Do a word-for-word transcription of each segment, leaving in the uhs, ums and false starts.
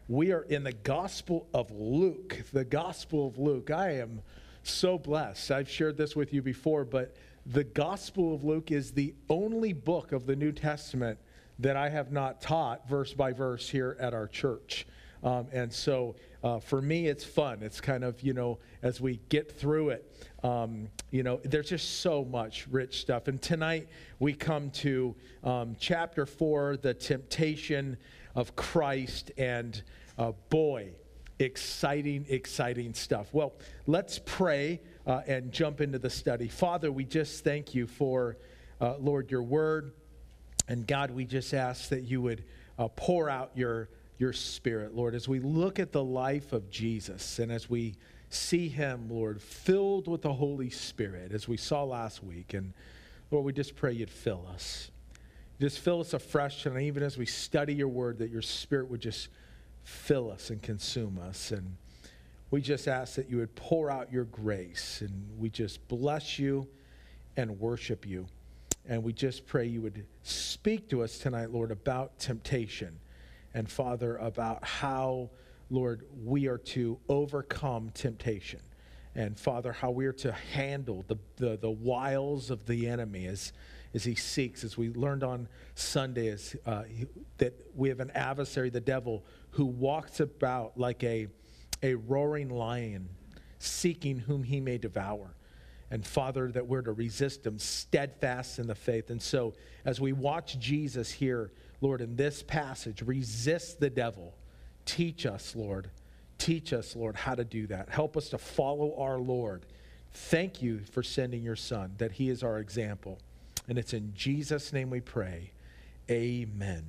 We are in the Gospel of Luke, the Gospel of Luke. I am so blessed. I've shared this with you before, but the Gospel of Luke is the only book of the New Testament that I have not taught verse by verse here at our church. Um, and so uh, for me, it's fun. It's kind of, you know, as we get through it, um, you know, there's just so much rich stuff. And tonight we come to um, chapter four, the temptation of Christ, and uh, boy, exciting, exciting stuff. Well, let's pray uh, and jump into the study. Father, we just thank you for, uh, Lord, your word. And God, we just ask that you would uh, pour out your, your spirit, Lord, as we look at the life of Jesus and as we see him, Lord, filled with the Holy Spirit, as we saw last week. And Lord, we just pray you'd fill us. Just fill us afresh, and even as we study your word, that your spirit would just fill us and consume us. And we just ask that you would pour out your grace, and we just bless you and worship you. And we just pray you would speak to us tonight, Lord, about temptation. And Father, about how, Lord, we are to overcome temptation. And Father, how we are to handle the, the, the wiles of the enemy as as he seeks, as we learned on Sunday, as, uh, he, that we have an adversary, the devil, who walks about like a, a roaring lion, seeking whom he may devour. And Father, that we're to resist him, steadfast in the faith. And so as we watch Jesus here, Lord, in this passage, resist the devil. Teach us, Lord. Teach us, Lord, how to do that. Help us to follow our Lord. Thank you for sending your Son, that he is our example. And it's in Jesus' name we pray. Amen.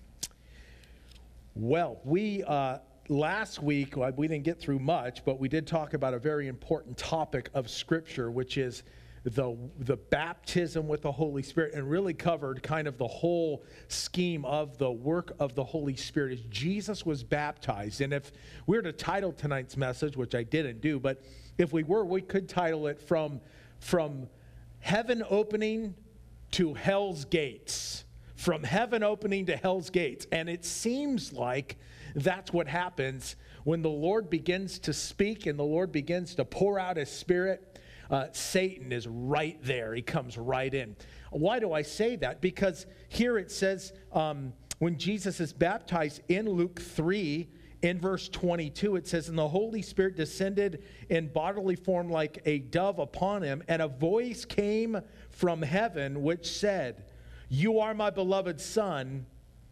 Well, we uh, last week, well, we didn't get through much, but we did talk about a very important topic of Scripture, which is the, the baptism with the Holy Spirit, and really covered kind of the whole scheme of the work of the Holy Spirit as Jesus was baptized. And if we were to title tonight's message, which I didn't do, but if we were, we could title it From, from Heaven Opening to Hell's Gates. From heaven opening to hell's gates. And it seems like that's what happens when the Lord begins to speak and the Lord begins to pour out his Spirit. Uh, Satan is right there. He comes right in. Why do I say that? Because here it says um, when Jesus is baptized in Luke three, in verse twenty-two, it says, "And the Holy Spirit descended in bodily form like a dove upon him, and a voice came from heaven which said, 'You are my beloved Son,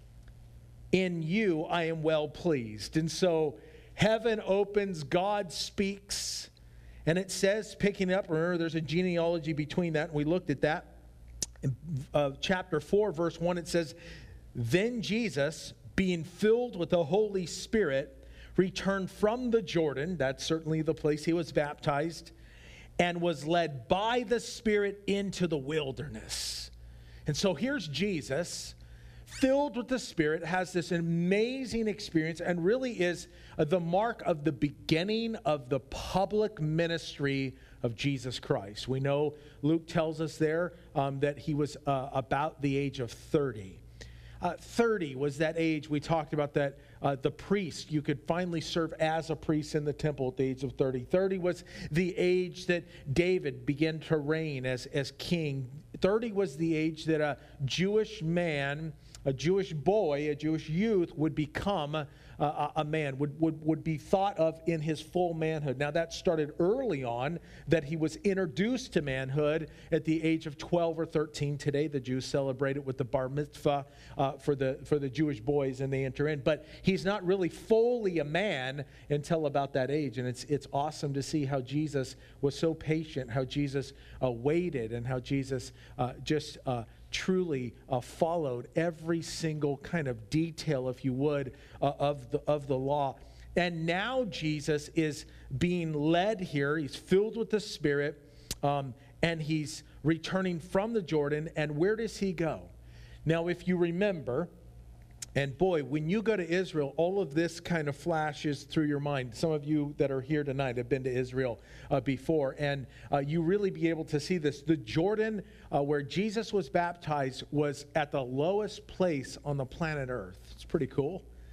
in you I am well pleased.'" And so heaven opens, God speaks, and it says, picking up, remember there's a genealogy between that, and we looked at that. In uh, chapter four, verse one, it says, "Then Jesus, being filled with the Holy Spirit, returned from the Jordan," that's certainly the place he was baptized, "and was led by the Spirit into the wilderness." And so here's Jesus, filled with the Spirit, has this amazing experience, and really is the mark of the beginning of the public ministry of Jesus Christ. We know Luke tells us there um, that he was uh, about the age of thirty. Uh, thirty was that age we talked about, that uh, the priest, you could finally serve as a priest in the temple at the age of thirty. thirty was the age that David began to reign as, as king. thirty was the age that a Jewish man, a Jewish boy, a Jewish youth would become a, a, a man, would, would, would be thought of in his full manhood. Now that started early on, that he was introduced to manhood at the age of twelve or thirteen. Today the Jews celebrate it with the bar mitzvah uh, for the for the Jewish boys, and they enter in. But he's not really fully a man until about that age. And it's it's awesome to see how Jesus was so patient, how Jesus uh, waited, and how Jesus uh, just uh, truly uh, followed every single kind of detail, if you would, uh, of the of the law. And now Jesus is being led here. He's filled with the Spirit, um, and he's returning from the Jordan. And where does he go? Now, if you remember, and boy, when you go to Israel, all of this kind of flashes through your mind. Some of you that are here tonight have been to Israel uh, before, and uh, you really be able to see this. The Jordan, uh, where Jesus was baptized, was at the lowest place on the planet Earth. It's pretty cool.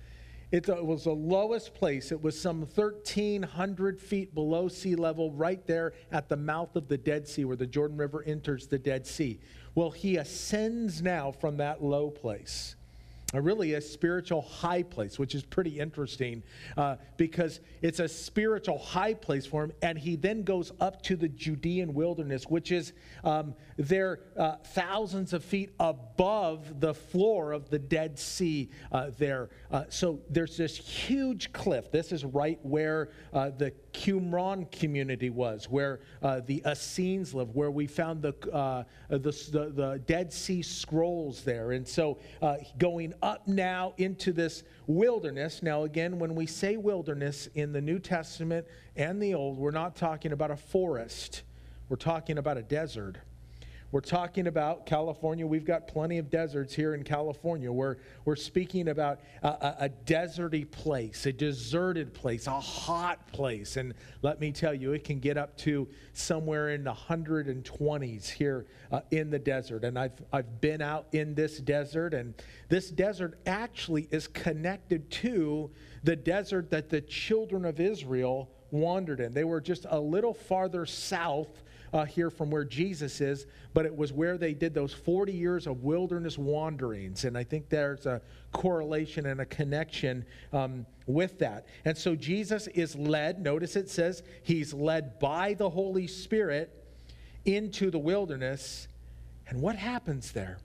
It was the lowest place. It was some thirteen hundred feet below sea level, right there at the mouth of the Dead Sea, where the Jordan River enters the Dead Sea. Well, he ascends now from that low place, a really a spiritual high place, which is pretty interesting uh, because it's a spiritual high place for him. And he then goes up to the Judean wilderness, which is um, there uh, thousands of feet above the floor of the Dead Sea uh, there. Uh, so there's this huge cliff. This is right where uh, the Qumran community was, where uh, the Essenes lived, where we found the, uh, the, the, the Dead Sea Scrolls there. And so uh, going up now into this wilderness. Now, again, when we say wilderness in the New Testament and the Old, we're not talking about a forest. We're talking about a desert. We're talking about California. We've got plenty of deserts here in California. We're, we're speaking about a, a, a deserty place, a deserted place, a hot place. And let me tell you, it can get up to somewhere in the one hundred twenties here uh, in the desert. And I've, I've been out in this desert, and this desert actually is connected to the desert that the children of Israel wandered in. They were just a little farther south Uh, here from where Jesus is, but it was where they did those forty years of wilderness wanderings. And I think there's a correlation and a connection um, with that. And so Jesus is led, notice it says he's led by the Holy Spirit into the wilderness. And what happens there?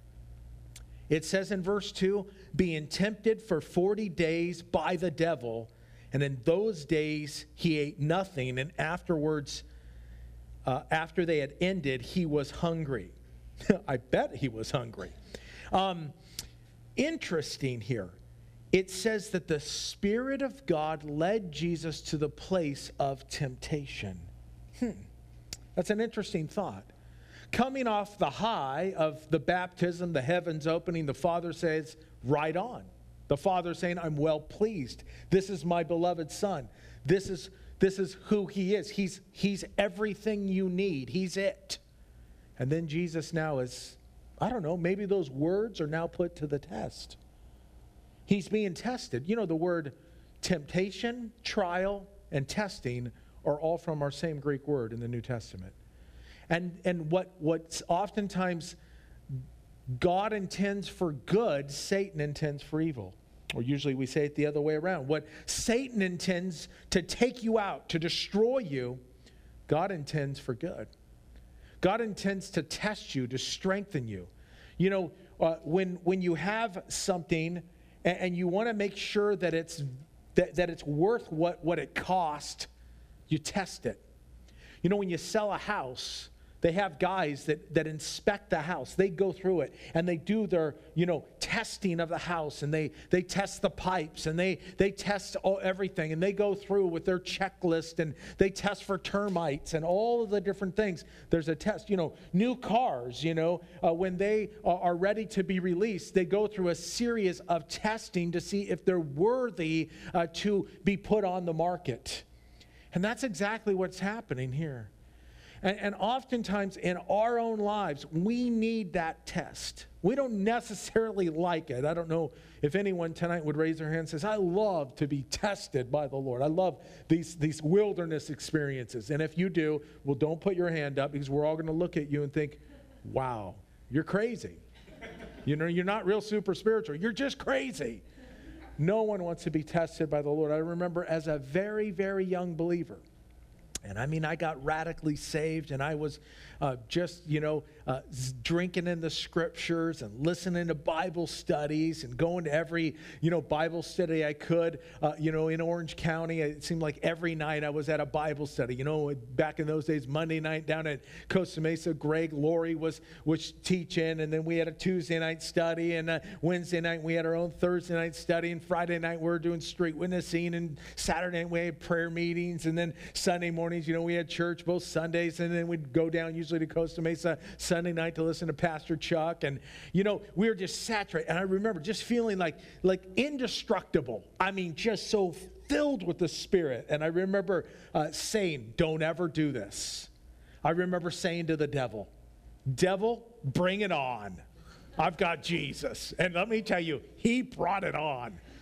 It says in verse two, being tempted for forty days by the devil, and in those days he ate nothing, and afterwards Uh, after they had ended, he was hungry. I bet he was hungry. Um, interesting here. It says that the Spirit of God led Jesus to the place of temptation. Hmm. That's an interesting thought. Coming off the high of the baptism, the heavens opening, the Father says, right on. The Father saying, I'm well pleased. This is my beloved Son. This is This is who he is. He's, he's everything you need. He's it. And then Jesus now is, I don't know, maybe those words are now put to the test. He's being tested. You know, the word temptation, trial, and testing are all from our same Greek word in the New Testament. And, and what what's oftentimes God intends for good, Satan intends for evil. Or usually we say it the other way around. What Satan intends to take you out, to destroy you, God intends for good. God intends to test you, to strengthen you. You know, uh, when when you have something and, and you want to make sure that it's that, that it's worth what, what it cost, you test it. You know, when you sell a house, they have guys that, that inspect the house. They go through it and they do their, you know, testing of the house, and they, they test the pipes, and they, they test all, everything, and they go through with their checklist, and they test for termites and all of the different things. There's a test. You know, new cars, you know, uh, when they are ready to be released, they go through a series of testing to see if they're worthy uh, to be put on the market. And that's exactly what's happening here. And, and oftentimes in our own lives, we need that test. We don't necessarily like it. I don't know if anyone tonight would raise their hand and says, I love to be tested by the Lord. I love these, these wilderness experiences. And if you do, well, don't put your hand up, because we're all going to look at you and think, wow, you're crazy. You know, you're not real super spiritual. You're just crazy. No one wants to be tested by the Lord. I remember as a very, very young believer, and I mean, I got radically saved, and I was uh, just, you know, uh, drinking in the scriptures and listening to Bible studies and going to every, you know, Bible study I could. Uh, you know, in Orange County, it seemed like every night I was at a Bible study. You know, back in those days, Monday night down at Costa Mesa, Greg Laurie was, was teaching, and then we had a Tuesday night study, and uh, Wednesday night we had our own Thursday night study, and Friday night we were doing street witnessing, and Saturday night we had prayer meetings, and then Sunday morning, you know, we had church both Sundays, and then we'd go down usually to Costa Mesa Sunday night to listen to Pastor Chuck. And, you know, we were just saturated. And I remember just feeling like, like indestructible. I mean, just so filled with the Spirit. And I remember uh, saying, don't ever do this. I remember saying to the devil, devil, bring it on. I've got Jesus. And let me tell you, he brought it on.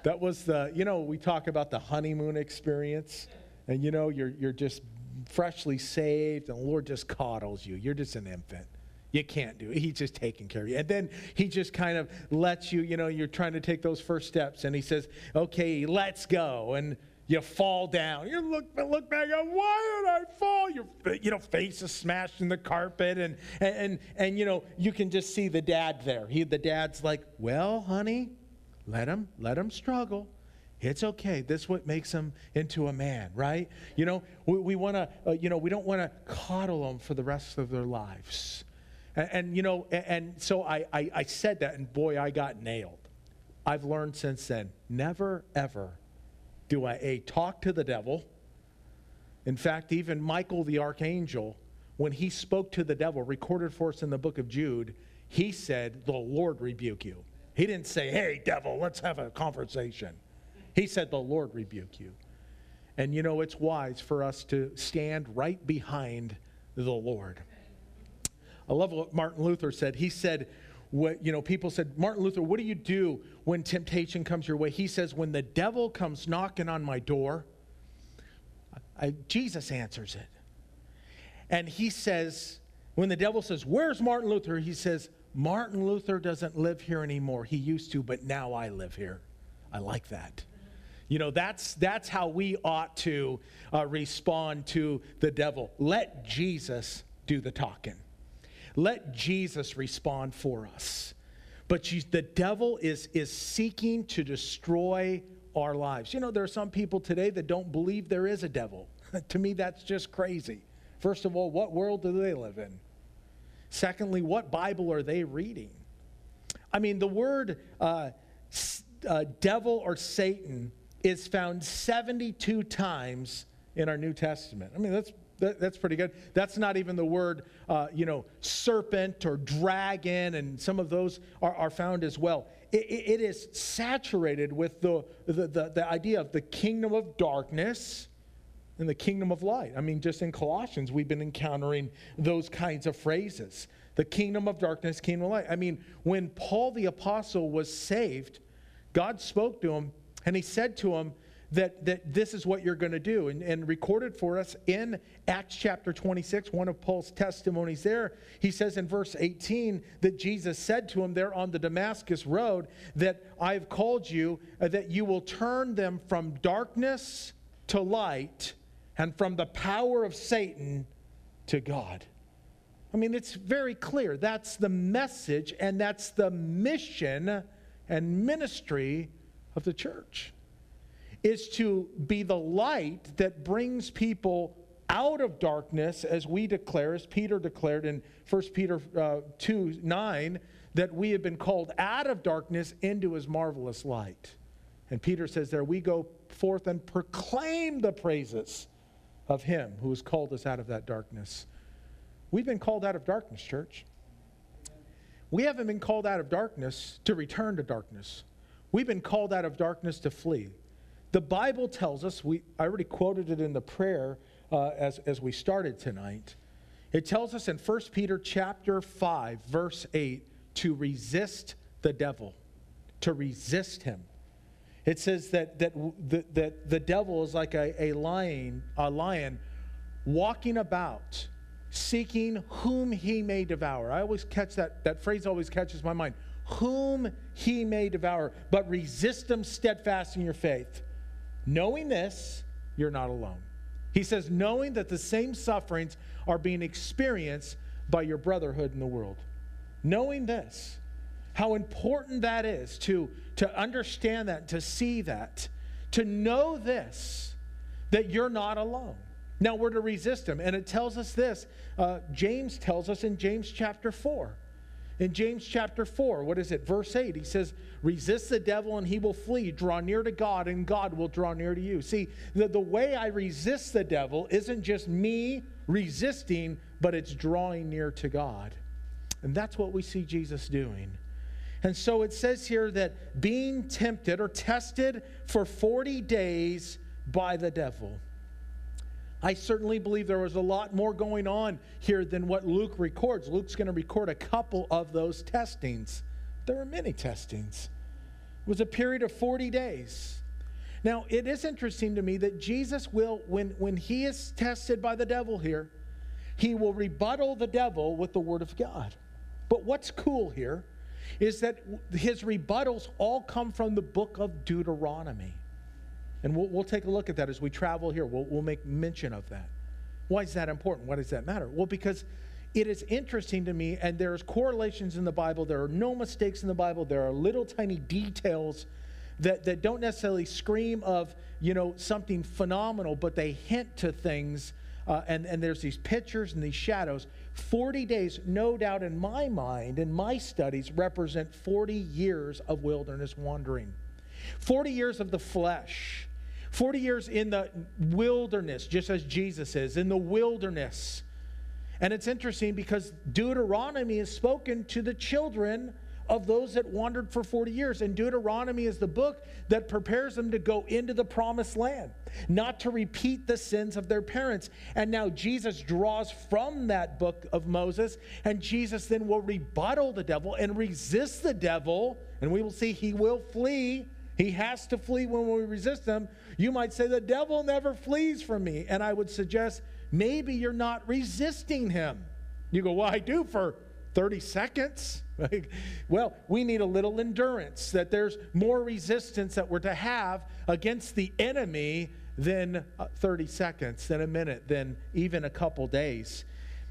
That was the, you know, we talk about the honeymoon experience. And, you know, you're, you're just freshly saved and the Lord just coddles you. You're just an infant. You can't do it. He's just taking care of you. And then he just kind of lets you, you know, you're trying to take those first steps. And he says, okay, let's go. And you fall down. You look look back and why did I fall? Your you know face is smashed in the carpet, and and and, and you know you can just see the dad there. He the dad's like, well, honey, let him let him struggle. It's okay. This is what makes him into a man, right? You know we, we want to uh, you know we don't want to coddle them for the rest of their lives, and, and you know and, and so I, I I said that, and boy, I got nailed. I've learned since then, never ever do I A, talk to the devil. In fact, even Michael the archangel, when he spoke to the devil, recorded for us in the book of Jude, he said, the Lord rebuke you. He didn't say, hey, devil, let's have a conversation. He said, the Lord rebuke you. And you know, it's wise for us to stand right behind the Lord. I love what Martin Luther said. He said, What, you know, people said, Martin Luther, what do you do when temptation comes your way? He says, when the devil comes knocking on my door, I, Jesus answers it. And he says, when the devil says, where's Martin Luther? He says, Martin Luther doesn't live here anymore. He used to, but now I live here. I like that. You know, that's that's how we ought to uh, respond to the devil. Let Jesus do the talking. Let Jesus respond for us. But you, the devil is, is seeking to destroy our lives. You know, there are some people today that don't believe there is a devil. To me, that's just crazy. First of all, what world do they live in? Secondly, what Bible are they reading? I mean, the word uh, uh, devil or Satan is found seventy-two times in our New Testament. I mean, that's That, that's pretty good. That's not even the word, uh, you know, serpent or dragon, and some of those are, are found as well. It, it, it is saturated with the, the, the, the idea of the kingdom of darkness and the kingdom of light. I mean, just in Colossians, we've been encountering those kinds of phrases. The kingdom of darkness, kingdom of light. I mean, when Paul the apostle was saved, God spoke to him, and he said to him, That, that this is what you're going to do. And, and recorded for us in Acts chapter twenty-six, one of Paul's testimonies there, he says in verse eighteen that Jesus said to him there on the Damascus road that I've called you, uh, that you will turn them from darkness to light and from the power of Satan to God. I mean, it's very clear. That's the message, and that's the mission and ministry of the church. Is to be the light that brings people out of darkness, as we declare, as Peter declared in First Peter uh, two nine, that we have been called out of darkness into his marvelous light. And Peter says there, we go forth and proclaim the praises of him who has called us out of that darkness. We've been called out of darkness, church. We haven't been called out of darkness to return to darkness. We've been called out of darkness to flee. The Bible tells us, we, I already quoted it in the prayer uh, as, as we started tonight. It tells us in First Peter chapter five, verse eight, to resist the devil, to resist him. It says that, that, the, that the devil is like a, a, lion, a lion walking about, seeking whom he may devour. I always catch that, that phrase always catches my mind. Whom he may devour, but resist him steadfast in your faith. Knowing this, you're not alone. He says, knowing that the same sufferings are being experienced by your brotherhood in the world. Knowing this, how important that is to, to understand that, to see that, to know this, that you're not alone. Now we're to resist him. And it tells us this, uh, James tells us in James chapter four. In James chapter four, what is it? Verse eight, he says, resist the devil and he will flee. Draw near to God and God will draw near to you. See, the, the way I resist the devil isn't just me resisting, but it's drawing near to God. And that's what we see Jesus doing. And so it says here that being tempted or tested for forty days by the devil. I certainly believe there was a lot more going on here than what Luke records. Luke's going to record a couple of those testings. There were many testings. It was a period of forty days. Now, it is interesting to me that Jesus will, when, when he is tested by the devil here, he will rebuttal the devil with the word of God. But what's cool here is that his rebuttals all come from the book of Deuteronomy. And we'll, we'll take a look at that as we travel here. We'll, we'll make mention of that. Why is that important? Why does that matter? Well, because it is interesting to me, and there's correlations in the Bible. There are no mistakes in the Bible. There are little tiny details that, that don't necessarily scream of, you know, something phenomenal, but they hint to things. Uh, and, and there's these pictures and these shadows. forty days, no doubt in my mind, in my studies, represent forty years of wilderness wandering. forty years of the flesh. forty years in the wilderness, just as Jesus is, in the wilderness. And it's interesting because Deuteronomy is spoken to the children of those that wandered for forty years. And Deuteronomy is the book that prepares them to go into the promised land, not to repeat the sins of their parents. And now Jesus draws from that book of Moses, and Jesus then will rebuttal the devil and resist the devil, and we will see he will flee. He has to flee when we resist him. You might say, the devil never flees from me. And I would suggest maybe you're not resisting him. You go, well, I do for thirty seconds. Well, we need a little endurance, that there's more resistance that we're to have against the enemy than thirty seconds, than a minute, than even a couple days.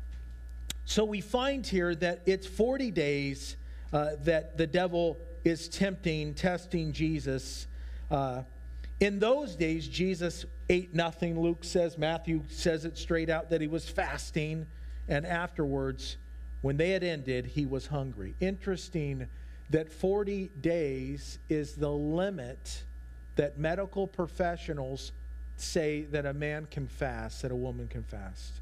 So we find here that it's forty days uh, that the devil is tempting, testing Jesus. Uh, in those days, Jesus ate nothing, Luke says. Matthew says it straight out that he was fasting, and afterwards, when they had ended, he was hungry. Interesting that forty days is the limit that medical professionals say that a man can fast, that a woman can fast.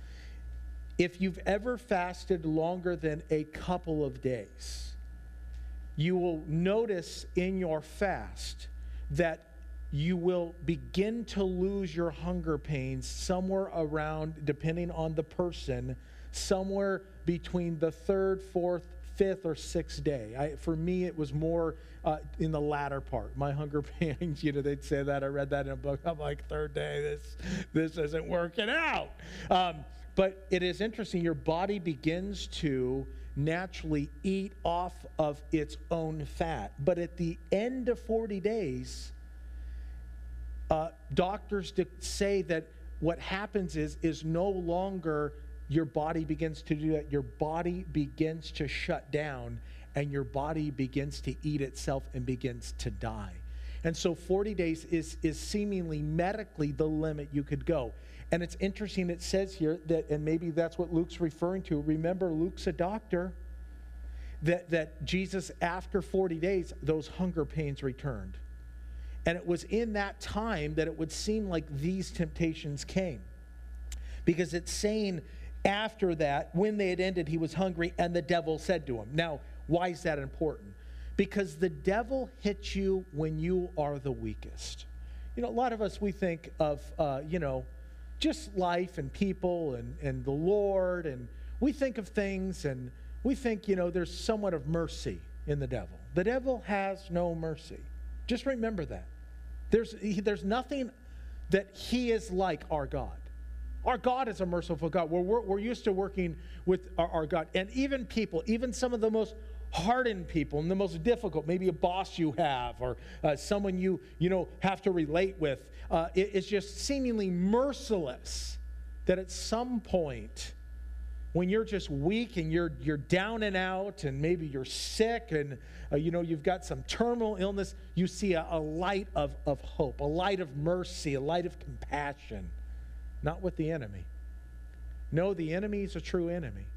If you've ever fasted longer than a couple of days, you will notice in your fast that you will begin to lose your hunger pains somewhere around, depending on the person, somewhere between the third, fourth, fifth, or sixth day. I, for me, it was more uh, in the latter part. My hunger pains, you know, they'd say that. I read that in a book. I'm like, third day, this, this isn't working out. Um, but it is interesting. Your body begins to naturally eat off of its own fat. But at the end of forty days, uh, doctors say that what happens is, is no longer your body begins to do that. Your body begins to shut down, and your body begins to eat itself and begins to die. And so forty days is, is seemingly medically the limit you could go. And it's interesting, it says here that, and maybe that's what Luke's referring to. Remember, Luke's a doctor. That, that Jesus, after forty days, those hunger pains returned. And it was in that time that it would seem like these temptations came. Because it's saying after that, when they had ended, he was hungry, and the devil said to him. Now, why is that important? Because the devil hits you when you are the weakest. You know, a lot of us, we think of, uh, you know, just life and people and, and the Lord, and we think of things, and we think, you know, there's somewhat of mercy in the devil. The devil has no mercy. Just remember that. There's, he, there's nothing that he is like our God. Our God is a merciful God. We're, we're, we're used to working with our, our God. And even people, even some of the most hardened people and the most difficult, maybe a boss you have or uh, someone you, you know, have to relate with, uh, it, it's just seemingly merciless that at some point, when you're just weak and you're you're down and out, and maybe you're sick, and uh, you know you've got some terminal illness, you see a, a light of, of hope, a light of mercy, a light of compassion. Not with the enemy. No, the enemy is a true enemy.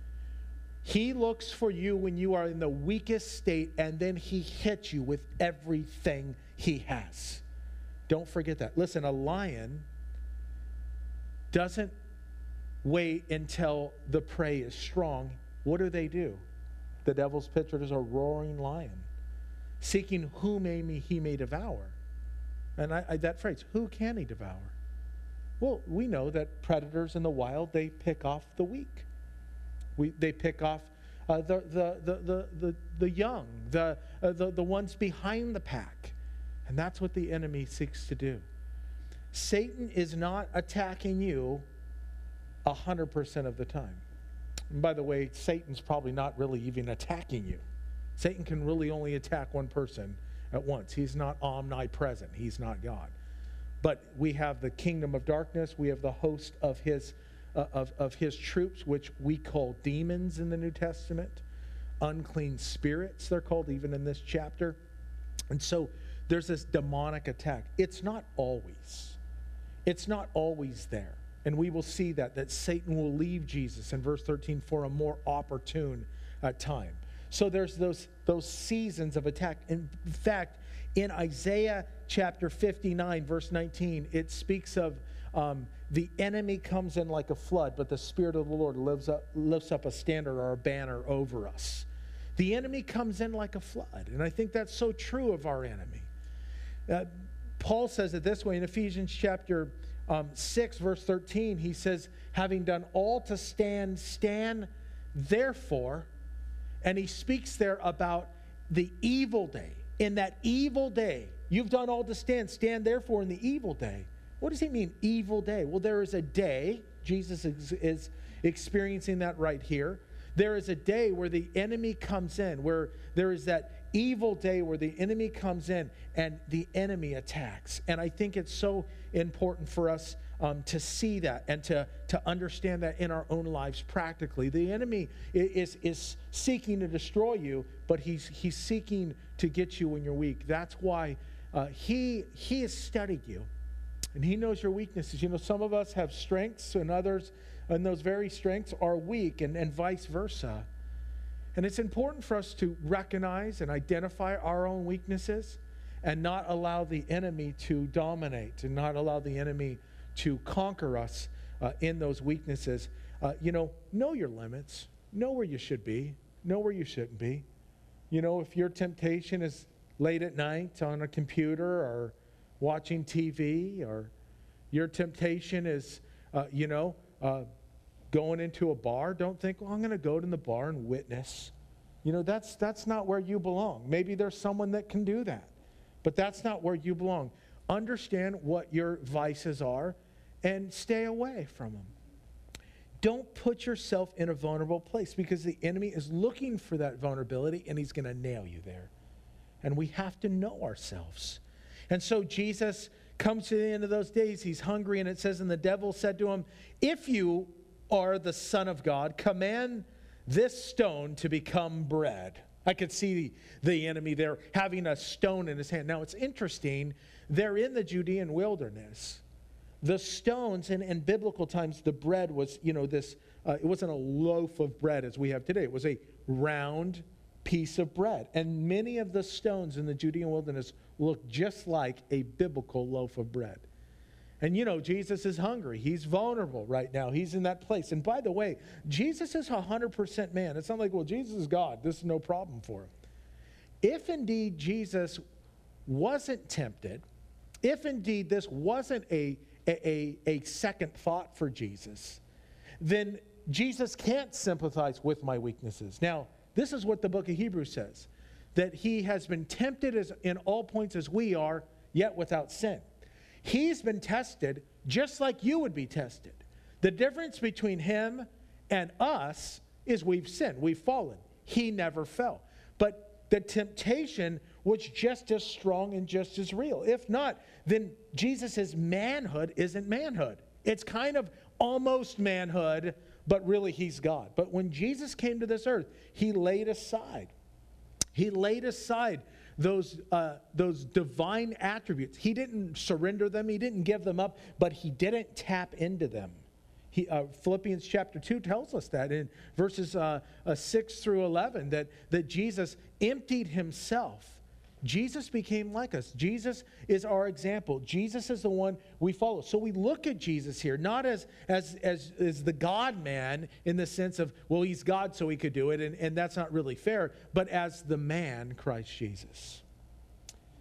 He looks for you when you are in the weakest state, and then he hits you with everything he has. Don't forget that. Listen, a lion doesn't wait until the prey is strong. What do they do? The devil's pictured as a roaring lion, seeking whom he may devour. And I, I, that phrase, who can he devour? Well, we know that predators in the wild, they pick off the weak. We, they pick off uh, the, the, the, the, the, the young, the, uh, the, the ones behind the pack. And that's what the enemy seeks to do. Satan is not attacking you one hundred percent of the time. And by the way, Satan's probably not really even attacking you. Satan can really only attack one person at once. He's not omnipresent. He's not God. But we have the kingdom of darkness. We have the host of his, uh, of, of his troops, which we call demons in the New Testament. Unclean spirits, they're called even in this chapter. And so there's this demonic attack. It's not always. It's not always there. And we will see that, that Satan will leave Jesus in verse thirteen for a more opportune uh, time. So there's those, those seasons of attack. In fact, in Isaiah chapter fifty-nine, verse nineteen, it speaks of um, the enemy comes in like a flood, but the Spirit of the Lord lifts up, lifts up a standard or a banner over us. The enemy comes in like a flood. And I think that's so true of our enemy. Uh, Paul says it this way in Ephesians chapter um, six, verse thirteen. He says, having done all to stand, stand therefore. And he speaks there about the evil day. In that evil day, you've done all to stand. Stand therefore in the evil day. What does he mean, evil day? Well, there is a day. Jesus is, is experiencing that right here. There is a day where the enemy comes in, where there is that evil day where the enemy comes in and the enemy attacks. And I think it's so important for us um, to see that and to, to understand that in our own lives practically. The enemy is, is seeking to destroy you, but he's, he's seeking to get you when you're weak. That's why uh, he, he has studied you, and he knows your weaknesses. You know, some of us have strengths, and others, and those very strengths are weak, and, and vice versa. And it's important for us to recognize and identify our own weaknesses and not allow the enemy to dominate and not allow the enemy to conquer us uh, in those weaknesses. Uh, you know, know your limits. Know where you should be. Know where you shouldn't be. You know, if your temptation is late at night on a computer or watching T V, or your temptation is, uh, you know, uh, going into a bar, don't think, well, I'm going to go to the bar and witness. You know, that's that's not where you belong. Maybe there's someone that can do that, but that's not where you belong. Understand what your vices are and stay away from them. Don't put yourself in a vulnerable place, because the enemy is looking for that vulnerability and he's going to nail you there. And we have to know ourselves. And so Jesus comes to the end of those days. He's hungry, and it says, and the devil said to him, if you are the Son of God, command this stone to become bread. I could see the, the enemy there having a stone in his hand. Now, it's interesting. They're in the Judean wilderness. The stones, in, in biblical times, the bread was, you know, this, uh, it wasn't a loaf of bread as we have today. It was a round piece of bread. And many of the stones in the Judean wilderness look just like a biblical loaf of bread. And you know, Jesus is hungry. He's vulnerable right now. He's in that place. And by the way, Jesus is one hundred percent man. It's not like, well, Jesus is God. This is no problem for him. If indeed Jesus wasn't tempted, if indeed this wasn't a, a, a second thought for Jesus, then Jesus can't sympathize with my weaknesses. Now, this is what the book of Hebrews says, that he has been tempted as in all points as we are, yet without sin. He's been tested just like you would be tested. The difference between him and us is we've sinned, we've fallen. He never fell. But the temptation was just as strong and just as real. If not, then Jesus' manhood isn't manhood. It's kind of almost manhood, but really he's God. But when Jesus came to this earth, he laid aside. He laid aside those, uh, those divine attributes. He didn't surrender them. He didn't give them up, but he didn't tap into them. He, uh, Philippians chapter two tells us that in verses uh, uh, six through eleven, that, that Jesus emptied himself. Jesus became like us. Jesus is our example. Jesus is the one we follow. So we look at Jesus here, not as, as, as, as the God-man in the sense of, well, he's God so he could do it, and, and that's not really fair, but as the man, Christ Jesus.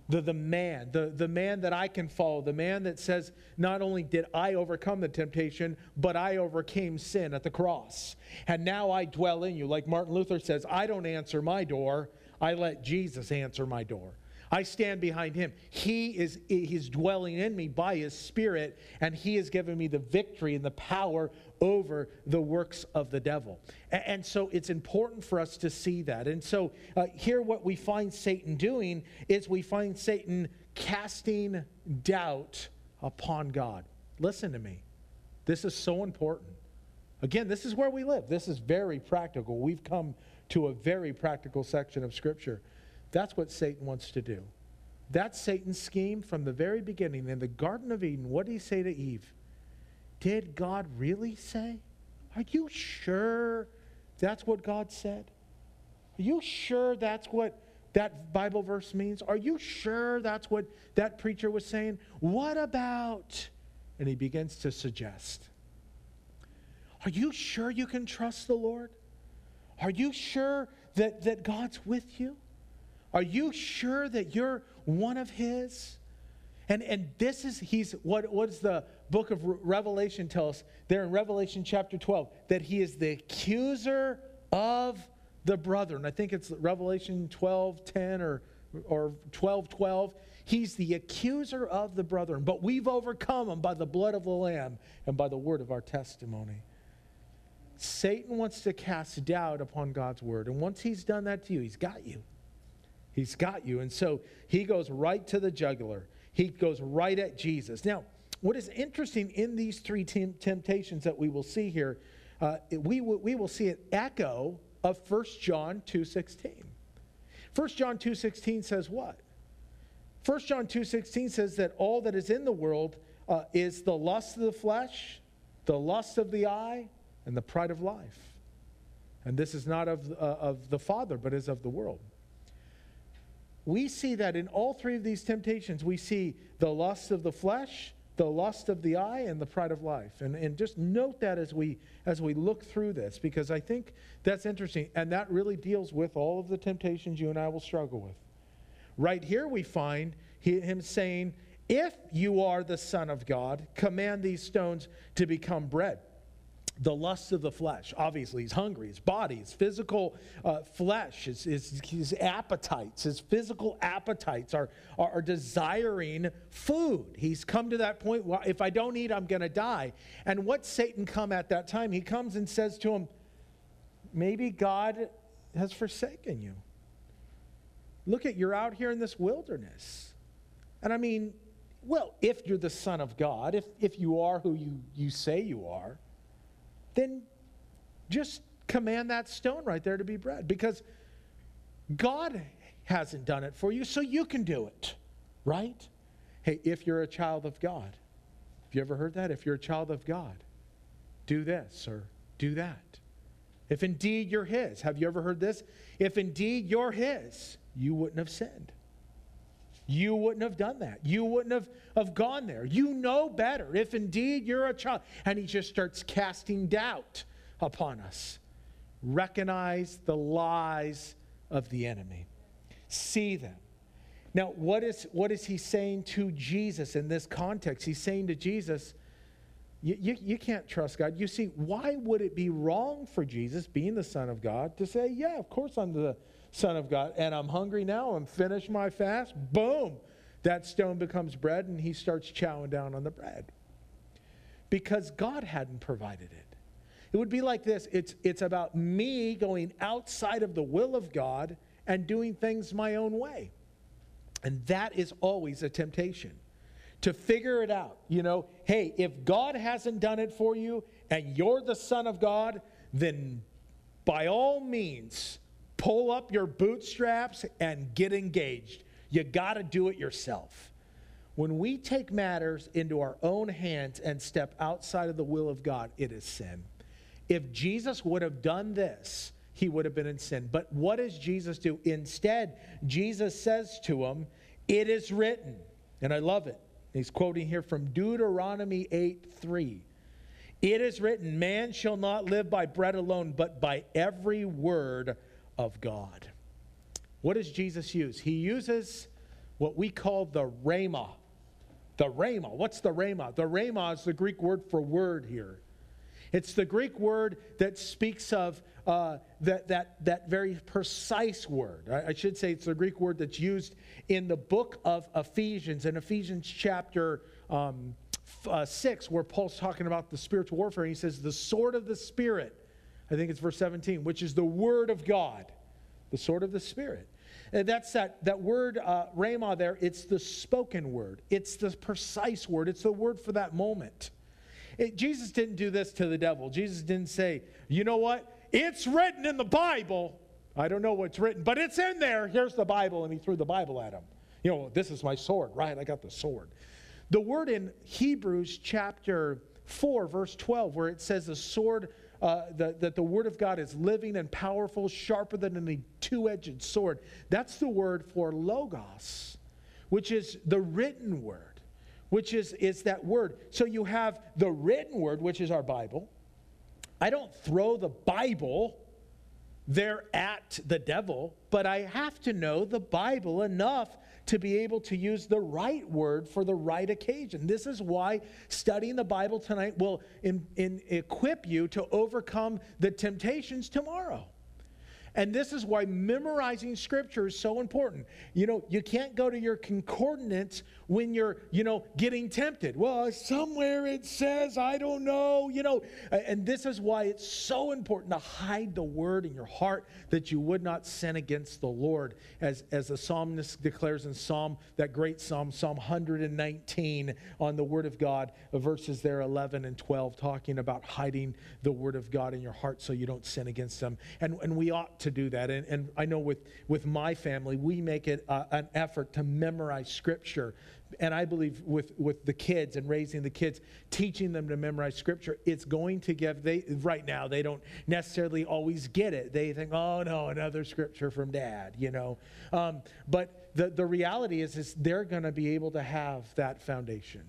The, the man, the, the man that I can follow, the man that says, not only did I overcome the temptation, but I overcame sin at the cross. And now I dwell in you. Like Martin Luther says, I don't answer my door, I let Jesus answer my door. I stand behind him. He is he's dwelling in me by his Spirit, and he has given me the victory and the power over the works of the devil. And, and so it's important for us to see that. And so uh, here what we find Satan doing is we find Satan casting doubt upon God. Listen to me. This is so important. Again, this is where we live. This is very practical. We've come to a very practical section of Scripture. That's what Satan wants to do. That's Satan's scheme from the very beginning. In the Garden of Eden, what did he say to Eve? Did God really say? Are you sure that's what God said? Are you sure that's what that Bible verse means? Are you sure that's what that preacher was saying? What about? And he begins to suggest. Are you sure you can trust the Lord? Are you sure that, that God's with you? Are you sure that you're one of his? And and this is, he's, what, what does the book of Revelation tell us? There in Revelation chapter twelve, that he is the accuser of the brethren. I think it's Revelation twelve ten or, or twelve twelve. He's the accuser of the brethren. But we've overcome him by the blood of the Lamb and by the word of our testimony. Satan wants to cast doubt upon God's word. And once he's done that to you, he's got you. He's got you. And so he goes right to the jugular. He goes right at Jesus. Now, what is interesting in these three tem- temptations that we will see here, uh, we, w- we will see an echo of First John two sixteen. First John two sixteen says what? First John two sixteen says that all that is in the world uh, is the lust of the flesh, the lust of the eye, and the pride of life. And this is not of, uh, of the Father, but is of the world. We see that in all three of these temptations, we see the lust of the flesh, the lust of the eye, and the pride of life. And, and just note that as we as we look through this, because I think that's interesting. And that really deals with all of the temptations you and I will struggle with. Right here we find he, him saying, if you are the Son of God, command these stones to become bread. The lust of the flesh. Obviously, he's hungry. His body, his physical uh, flesh, his, his, his appetites, his physical appetites are, are, are desiring food. He's come to that point, well, if I don't eat, I'm going to die. And what's Satan come at that time? He comes and says to him, maybe God has forsaken you. Look at, you're out here in this wilderness. And I mean, well, if you're the Son of God, if, if you are who you, you say you are, then just command that stone right there to be bread. Because God hasn't done it for you, so you can do it, right? Hey, if you're a child of God, have you ever heard that? If you're a child of God, do this or do that. If indeed you're his, have you ever heard this? If indeed you're his, you wouldn't have sinned. You wouldn't have done that. You wouldn't have, have gone there. You know better. If indeed you're a child. And he just starts casting doubt upon us. Recognize the lies of the enemy. See them. Now, what is, what is he saying to Jesus in this context? He's saying to Jesus, you, you, you can't trust God. You see, why would it be wrong for Jesus, being the Son of God, to say, yeah, of course I'm the Son of God, and I'm hungry now, I'm finished my fast, boom, that stone becomes bread, and he starts chowing down on the bread. Because God hadn't provided it. It would be like this, it's, it's about me going outside of the will of God and doing things my own way. And that is always a temptation. To figure it out, you know, hey, if God hasn't done it for you, and you're the Son of God, then by all means, pull up your bootstraps and get engaged. You got to do it yourself. When we take matters into our own hands and step outside of the will of God, it is sin. If Jesus would have done this, he would have been in sin. But what does Jesus do? Instead, Jesus says to him, it is written, and I love it. He's quoting here from Deuteronomy eight three. It is written, man shall not live by bread alone, but by every word of God. What does Jesus use? He uses what we call the rhema. The rhema. What's the rhema? The rhema is the Greek word for word here. It's the Greek word that speaks of uh, that, that, that very precise word. I, I should say it's the Greek word that's used in the book of Ephesians, in Ephesians chapter um, uh, six, where Paul's talking about the spiritual warfare. And he says, the sword of the Spirit, I think it's verse seventeen, which is the word of God, the sword of the Spirit. And that's that, that word, uh, rhema there, it's the spoken word. It's the precise word. It's the word for that moment. It, Jesus didn't do this to the devil. Jesus didn't say, you know what? It's written in the Bible. I don't know what's written, but it's in there. Here's the Bible. And he threw the Bible at him. You know, this is my sword, right? I got the sword. The word in Hebrews chapter four, verse twelve, where it says the sword, uh, the, that the word of God is living and powerful, sharper than any two-edged sword. That's the word for logos, which is the written word, which is, is that word. So you have the written word, which is our Bible. I don't throw the Bible there at the devil, but I have to know the Bible enough to be able to use the right word for the right occasion. This is why studying the Bible tonight will in, in equip you to overcome the temptations tomorrow. And this is why memorizing Scripture is so important. You know, you can't go to your concordance when you're, you know, getting tempted. Well, somewhere it says, I don't know, you know. And this is why it's so important to hide the word in your heart that you would not sin against the Lord. As, as the psalmist declares in Psalm, that great Psalm, Psalm one hundred nineteen on the word of God, verses there eleven and twelve, talking about hiding the word of God in your heart so you don't sin against them. And, and we ought to do that. And, and I know with, with my family, we make it uh, an effort to memorize Scripture. And I believe with, with the kids and raising the kids, teaching them to memorize Scripture, it's going to give, they right now, they don't necessarily always get it. They think, oh, no, another Scripture from Dad, you know. Um, but the, the reality is, is they're going to be able to have that foundation.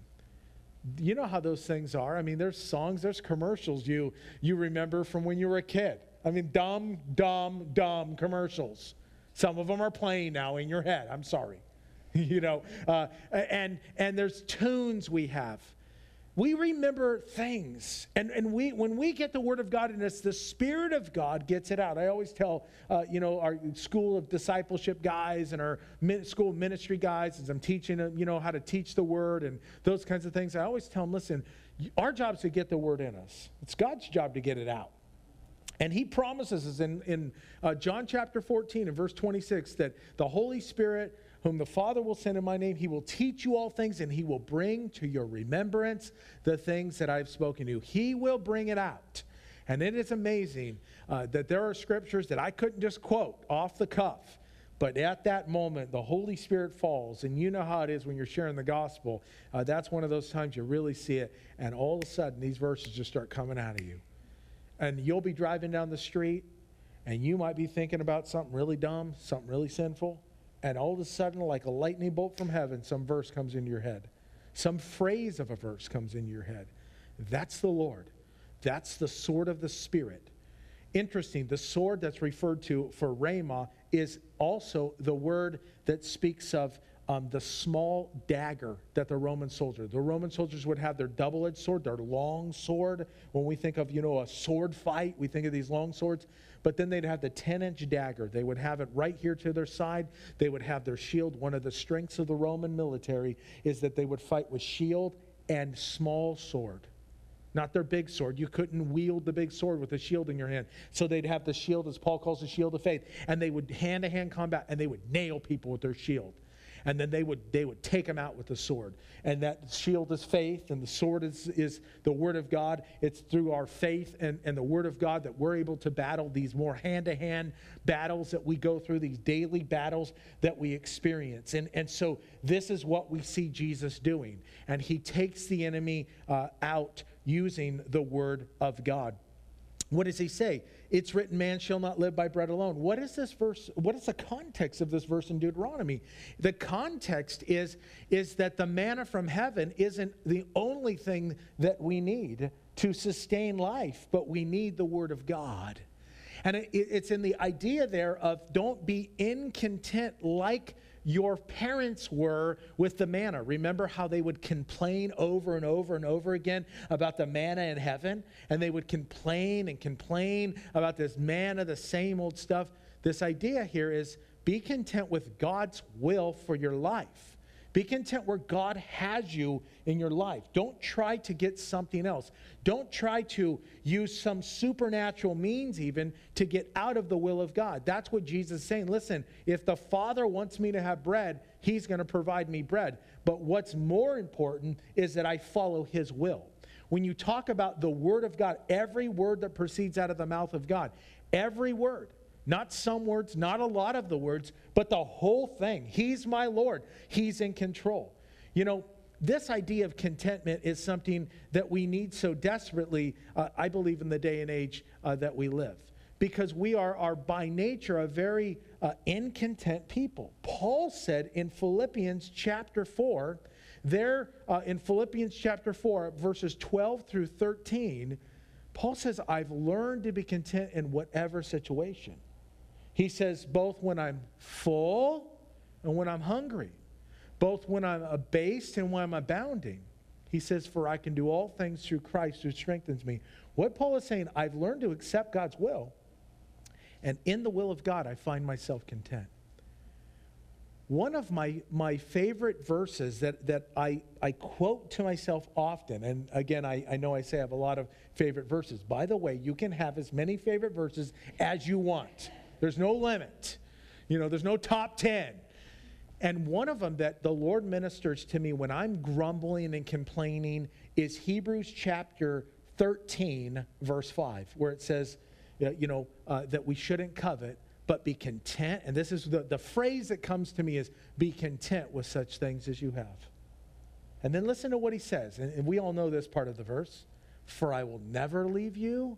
You know how those things are. I mean, there's songs, there's commercials you you remember from when you were a kid. I mean, dumb, dumb, dumb commercials. Some of them are playing now in your head. I'm sorry. you know, uh, and and there's tunes we have. We remember things. And, and we when we get the Word of God in us, the Spirit of God gets it out. I always tell, uh, you know, our school of discipleship guys and our min- school of ministry guys, as I'm teaching them, you know, how to teach the Word and those kinds of things, I always tell them, listen, our job is to get the Word in us. It's God's job to get it out. And he promises us in, in uh, John chapter fourteen and verse twenty-six that the Holy Spirit, whom the Father will send in my name, he will teach you all things, and he will bring to your remembrance the things that I've spoken to you. He will bring it out. And it is amazing uh, that there are scriptures that I couldn't just quote off the cuff. But at that moment, the Holy Spirit falls. And you know how it is when you're sharing the gospel. Uh, that's one of those times you really see it. And all of a sudden, these verses just start coming out of you. And you'll be driving down the street, and you might be thinking about something really dumb, something really sinful. And all of a sudden, like a lightning bolt from heaven, some verse comes into your head. Some phrase of a verse comes into your head. That's the Lord. That's the sword of the Spirit. Interesting, the sword that's referred to for rhema is also the word that speaks of um, the small dagger that the Roman soldier, the Roman soldiers would have their double-edged sword, their long sword. When we think of, you know, a sword fight, we think of these long swords. But then they'd have the ten-inch dagger. They would have it right here to their side. They would have their shield. One of the strengths of the Roman military is that they would fight with shield and small sword. Not their big sword. You couldn't wield the big sword with a shield in your hand. So they'd have the shield, as Paul calls the shield of faith. And they would hand-to-hand combat, and they would nail people with their shield. And then they would they would take them out with the sword. And that shield is faith, and the sword is, is the Word of God. It's through our faith and, and the Word of God that we're able to battle these more hand-to-hand battles that we go through, these daily battles that we experience. And, and so this is what we see Jesus doing. And he takes the enemy uh, out using the Word of God. What does he say? It's written, man shall not live by bread alone. What is this verse? What is the context of this verse in Deuteronomy? The context is, is that the manna from heaven isn't the only thing that we need to sustain life, but we need the Word of God. And it, it's in the idea there of don't be incontent like your parents were with the manna. Remember how they would complain over and over and over again about the manna in heaven? And they would complain and complain about this manna, the same old stuff. This idea here is be content with God's will for your life. Be content where God has you in your life. Don't try to get something else. Don't try to use some supernatural means even to get out of the will of God. That's what Jesus is saying. Listen, if the Father wants me to have bread, he's going to provide me bread. But what's more important is that I follow his will. When you talk about the word of God, every word that proceeds out of the mouth of God, every word, not some words, not a lot of the words, but the whole thing. He's my Lord. He's in control. You know, this idea of contentment is something that we need so desperately, uh, I believe, in the day and age uh, that we live. Because we are, are by nature a very uh, incontent people. Paul said in Philippians chapter four, there uh, in Philippians chapter four, verses twelve through thirteen, Paul says, I've learned to be content in whatever situation. He says, both when I'm full and when I'm hungry, both when I'm abased and when I'm abounding. He says, for I can do all things through Christ who strengthens me. What Paul is saying, I've learned to accept God's will, and in the will of God, I find myself content. One of my, my favorite verses that, that I, I quote to myself often, and again, I, I know I say I have a lot of favorite verses. By the way, you can have as many favorite verses as you want. There's no limit. You know, there's no top ten. And one of them that the Lord ministers to me when I'm grumbling and complaining is Hebrews chapter thirteen, verse five, where it says, you know, uh, that we shouldn't covet, but be content. And this is the, the phrase that comes to me is, be content with such things as you have. And then listen to what he says. And, and we all know this part of the verse. For I will never leave you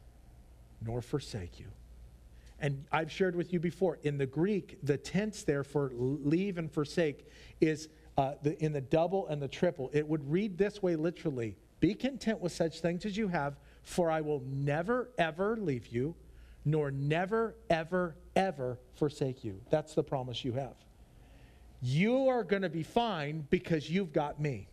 nor forsake you. And I've shared with you before, in the Greek, the tense there for leave and forsake is uh, the, in the double and the triple. It would read this way literally, be content with such things as you have, for I will never, ever leave you, nor never, ever, ever forsake you. That's the promise you have. You are going to be fine because you've got me.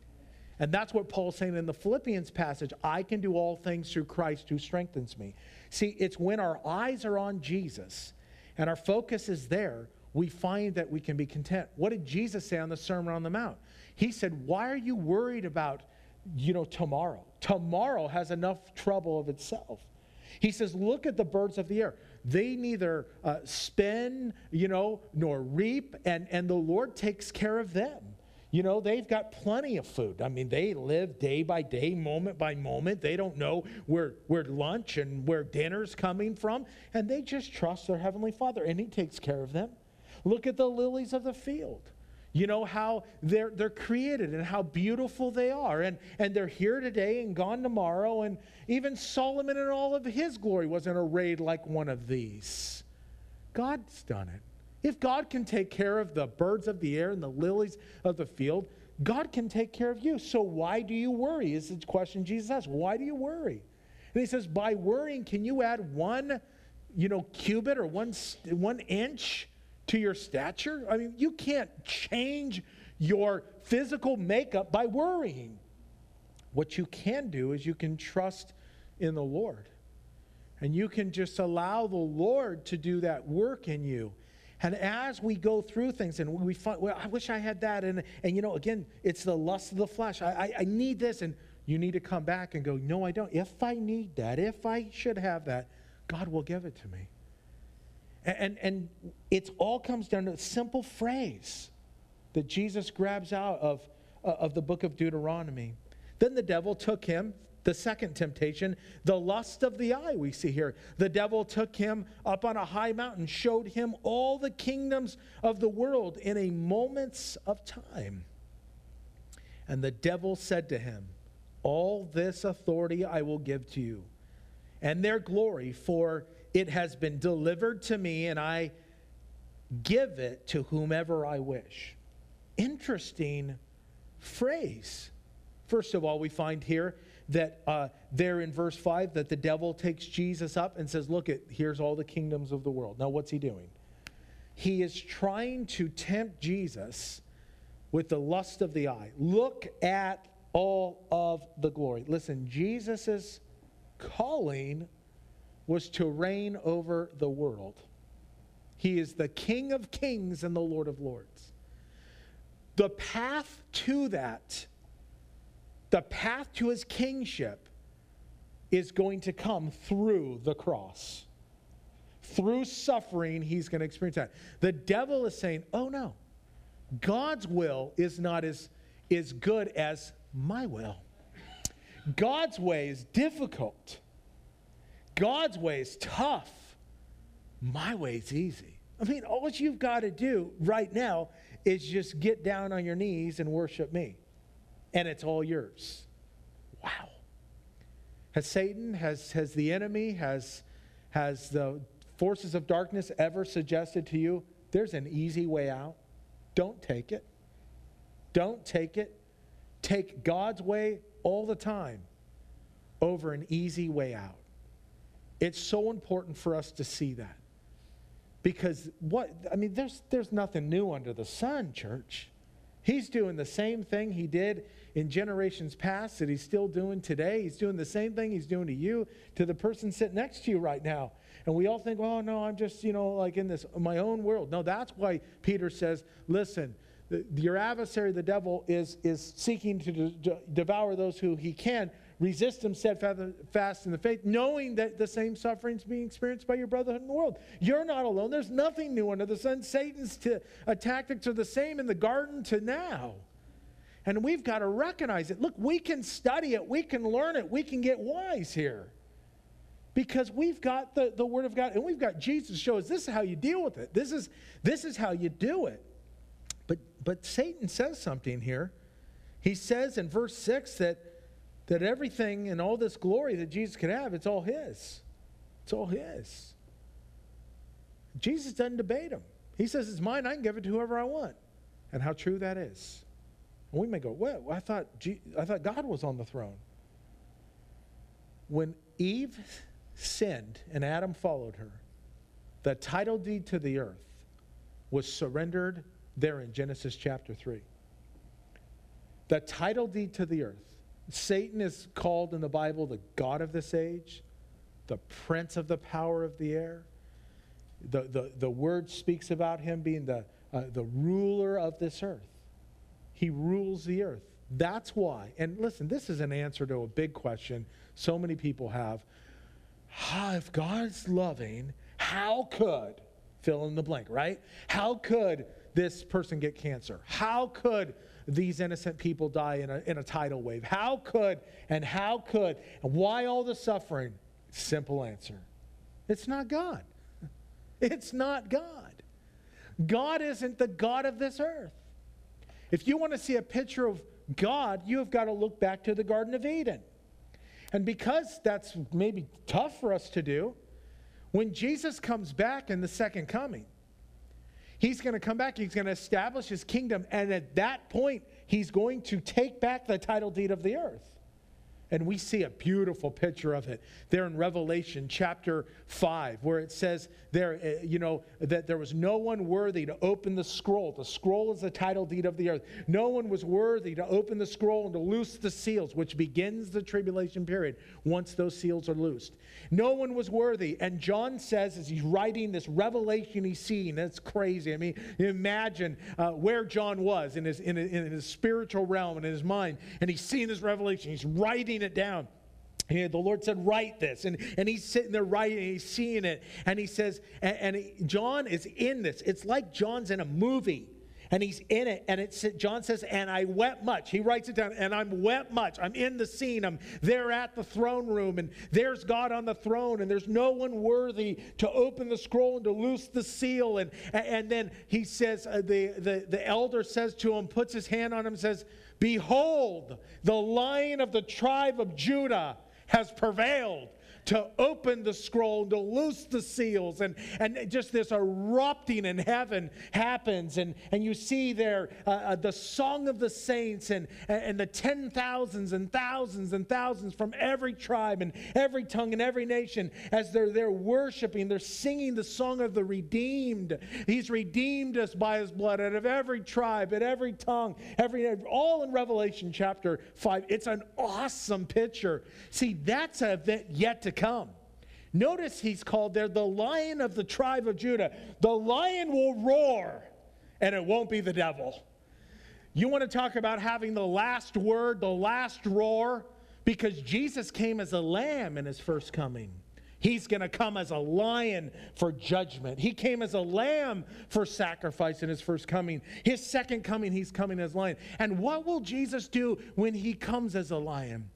And that's what Paul's saying in the Philippians passage. I can do all things through Christ who strengthens me. See, it's when our eyes are on Jesus and our focus is there, we find that we can be content. What did Jesus say on the Sermon on the Mount? He said, why are you worried about, you know, tomorrow? Tomorrow has enough trouble of itself. He says, look at the birds of the air. They neither uh, spin, you know, nor reap, and, and the Lord takes care of them. You know, they've got plenty of food. I mean, they live day by day, moment by moment. They don't know where, where lunch and where dinner's coming from. And they just trust their Heavenly Father, and He takes care of them. Look at the lilies of the field. You know how they're, they're created and how beautiful they are. And, and they're here today and gone tomorrow. And even Solomon in all of his glory wasn't arrayed like one of these. God's done it. If God can take care of the birds of the air and the lilies of the field, God can take care of you. So why do you worry? Is the question Jesus asked. Why do you worry? And he says, by worrying, can you add one, you know, cubit or one, one inch to your stature? I mean, you can't change your physical makeup by worrying. What you can do is you can trust in the Lord. And you can just allow the Lord to do that work in you. And as we go through things and we find, well, I wish I had that. And, and you know, again, it's the lust of the flesh. I, I, I need this. And you need to come back and go, no, I don't. If I need that, if I should have that, God will give it to me. And, and, and it all comes down to a simple phrase that Jesus grabs out of, uh, of the book of Deuteronomy. Then the devil took him. The second temptation, the lust of the eye we see here. The devil took him up on a high mountain, showed him all the kingdoms of the world in a moments of time. And the devil said to him, all this authority I will give to you, and their glory, for it has been delivered to me, and I give it to whomever I wish. Interesting phrase. First of all, we find here that uh, there in verse five that the devil takes Jesus up and says, look, at here's all the kingdoms of the world. Now, what's he doing? he is trying to tempt Jesus with the lust of the eye. Look at all of the glory. Listen, Jesus' calling was to reign over the world. He is the King of kings and the Lord of lords. The path to that, the path to his kingship, is going to come through the cross. Through suffering, he's going to experience that. The devil is saying, oh no, God's will is not as, as good as my will. God's way is difficult. God's way is tough. My way is easy. I mean, all you've got to do right now is just get down on your knees and worship me. And it's all yours. Wow. Has Satan, has, has the enemy, has, has the forces of darkness ever suggested to you, there's an easy way out? Don't take it. Don't take it. Take God's way all the time over an easy way out. It's so important for us to see that. Because what, I mean, there's, there's nothing new under the sun, church. He's doing the same thing he did in generations past that he's still doing today. He's doing the same thing he's doing to you, to the person sitting next to you right now. And we all think, oh, no, I'm just, you know, like in this, my own world. No, that's why Peter says, listen, the, your adversary, the devil, is, is seeking to de- devour those who he can. Resist him steadfast in the faith, knowing that the same suffering is being experienced by your brotherhood in the world. You're not alone. There's nothing new under the sun. Satan's t- uh, tactics are the same in the garden to now. And we've got to recognize it. Look, we can study it. We can learn it. We can get wise here. Because we've got the, the Word of God, and we've got Jesus to show us this is how you deal with it. This is, this is how you do it. But, but Satan says something here. He says in verse six that that everything and all this glory that Jesus could have, it's all his. It's all his. Jesus doesn't debate him. He says, it's mine, I can give it to whoever I want. And how true that is. And we may go, well, I thought, G- I thought God was on the throne. When Eve sinned and Adam followed her, the title deed to the earth was surrendered there in Genesis chapter three. The title deed to the earth. Satan is called in the Bible the god of this age, the prince of the power of the air. The, the, the word speaks about him being the, uh, the ruler of this earth. He rules the earth. That's why. And listen, this is an answer to a big question so many people have. Ah, if God's loving, how could, fill in the blank, right? How could this person get cancer? How could these innocent people die in a, in a tidal wave? How could, and how could, and why all the suffering? Simple answer. It's not God. It's not God. God isn't the God of this earth. If you want to see a picture of God, you have got to look back to the Garden of Eden. And because that's maybe tough for us to do, when Jesus comes back in the second coming, he's going to come back, he's going to establish his kingdom, and at that point, he's going to take back the title deed of the earth. And we see a beautiful picture of it there in Revelation chapter five, where it says there, uh, you know, that there was no one worthy to open the scroll. The scroll is the title deed of the earth. No one was worthy to open the scroll and to loose the seals, which begins the tribulation period once those seals are loosed. No one was worthy. And John says, as he's writing this revelation he's seeing, it's crazy. I mean, imagine uh, where John was in his, in, in his spiritual realm and in his mind. And he's seeing this revelation. He's writing it down. And the Lord said, write this. And, and he's sitting there writing, and he's seeing it. And he says, and, and he, John is in this. It's like John's in a movie. And he's in it. And it's, John says, and I wept much. He writes it down. And I'm wept much. I'm in the scene. I'm there at the throne room. And there's God on the throne. And there's no one worthy to open the scroll and to loose the seal. And, and then he says, uh, the, the, the elder says to him, puts his hand on him and says, behold, the Lion of the tribe of Judah has prevailed to open the scroll, to loose the seals, and, and just this erupting in heaven happens. And, and you see there uh, uh, the song of the saints and, and the ten thousands and thousands and thousands from every tribe and every tongue and every nation as they're there worshiping. They're singing the song of the redeemed. He's redeemed us by his blood out of every tribe, at every tongue, every all in Revelation chapter five. It's an awesome picture. See, that's an event yet to come. Notice he's called there the Lion of the tribe of Judah. The lion will roar, and it won't be the devil. You want to talk about having the last word, the last roar? Because Jesus came as a lamb in his first coming. He's going to come as a lion for judgment. He came as a lamb for sacrifice in his first coming. His second coming, he's coming as lion. And what will Jesus do when he comes as a lion?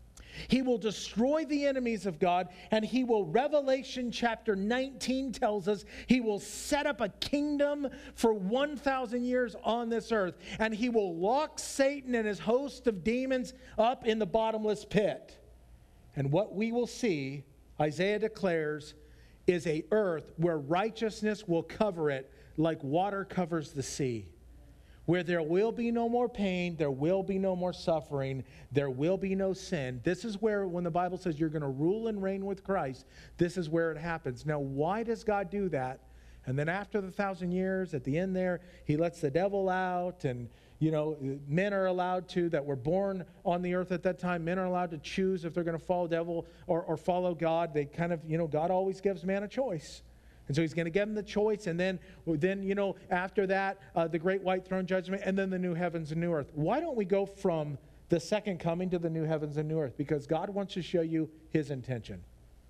He will destroy the enemies of God, and he will, Revelation chapter nineteen tells us, he will set up a kingdom for one thousand years on this earth, and he will lock Satan and his host of demons up in the bottomless pit. And what we will see, Isaiah declares, is a earth where righteousness will cover it like water covers the sea. Where there will be no more pain, there will be no more suffering, there will be no sin. This is where, when the Bible says you're going to rule and reign with Christ, this is where it happens. Now, why does God do that? And then after the thousand years, at the end there, he lets the devil out, and, you know, men are allowed to, that were born on the earth at that time, men are allowed to choose if they're going to follow devil or, or follow God. They kind of, you know, God always gives man a choice. And so he's going to give them the choice, and then, then you know, after that, uh, the great white throne judgment, and then the new heavens and new earth. Why don't we go from the second coming to the new heavens and new earth? Because God wants to show you his intention.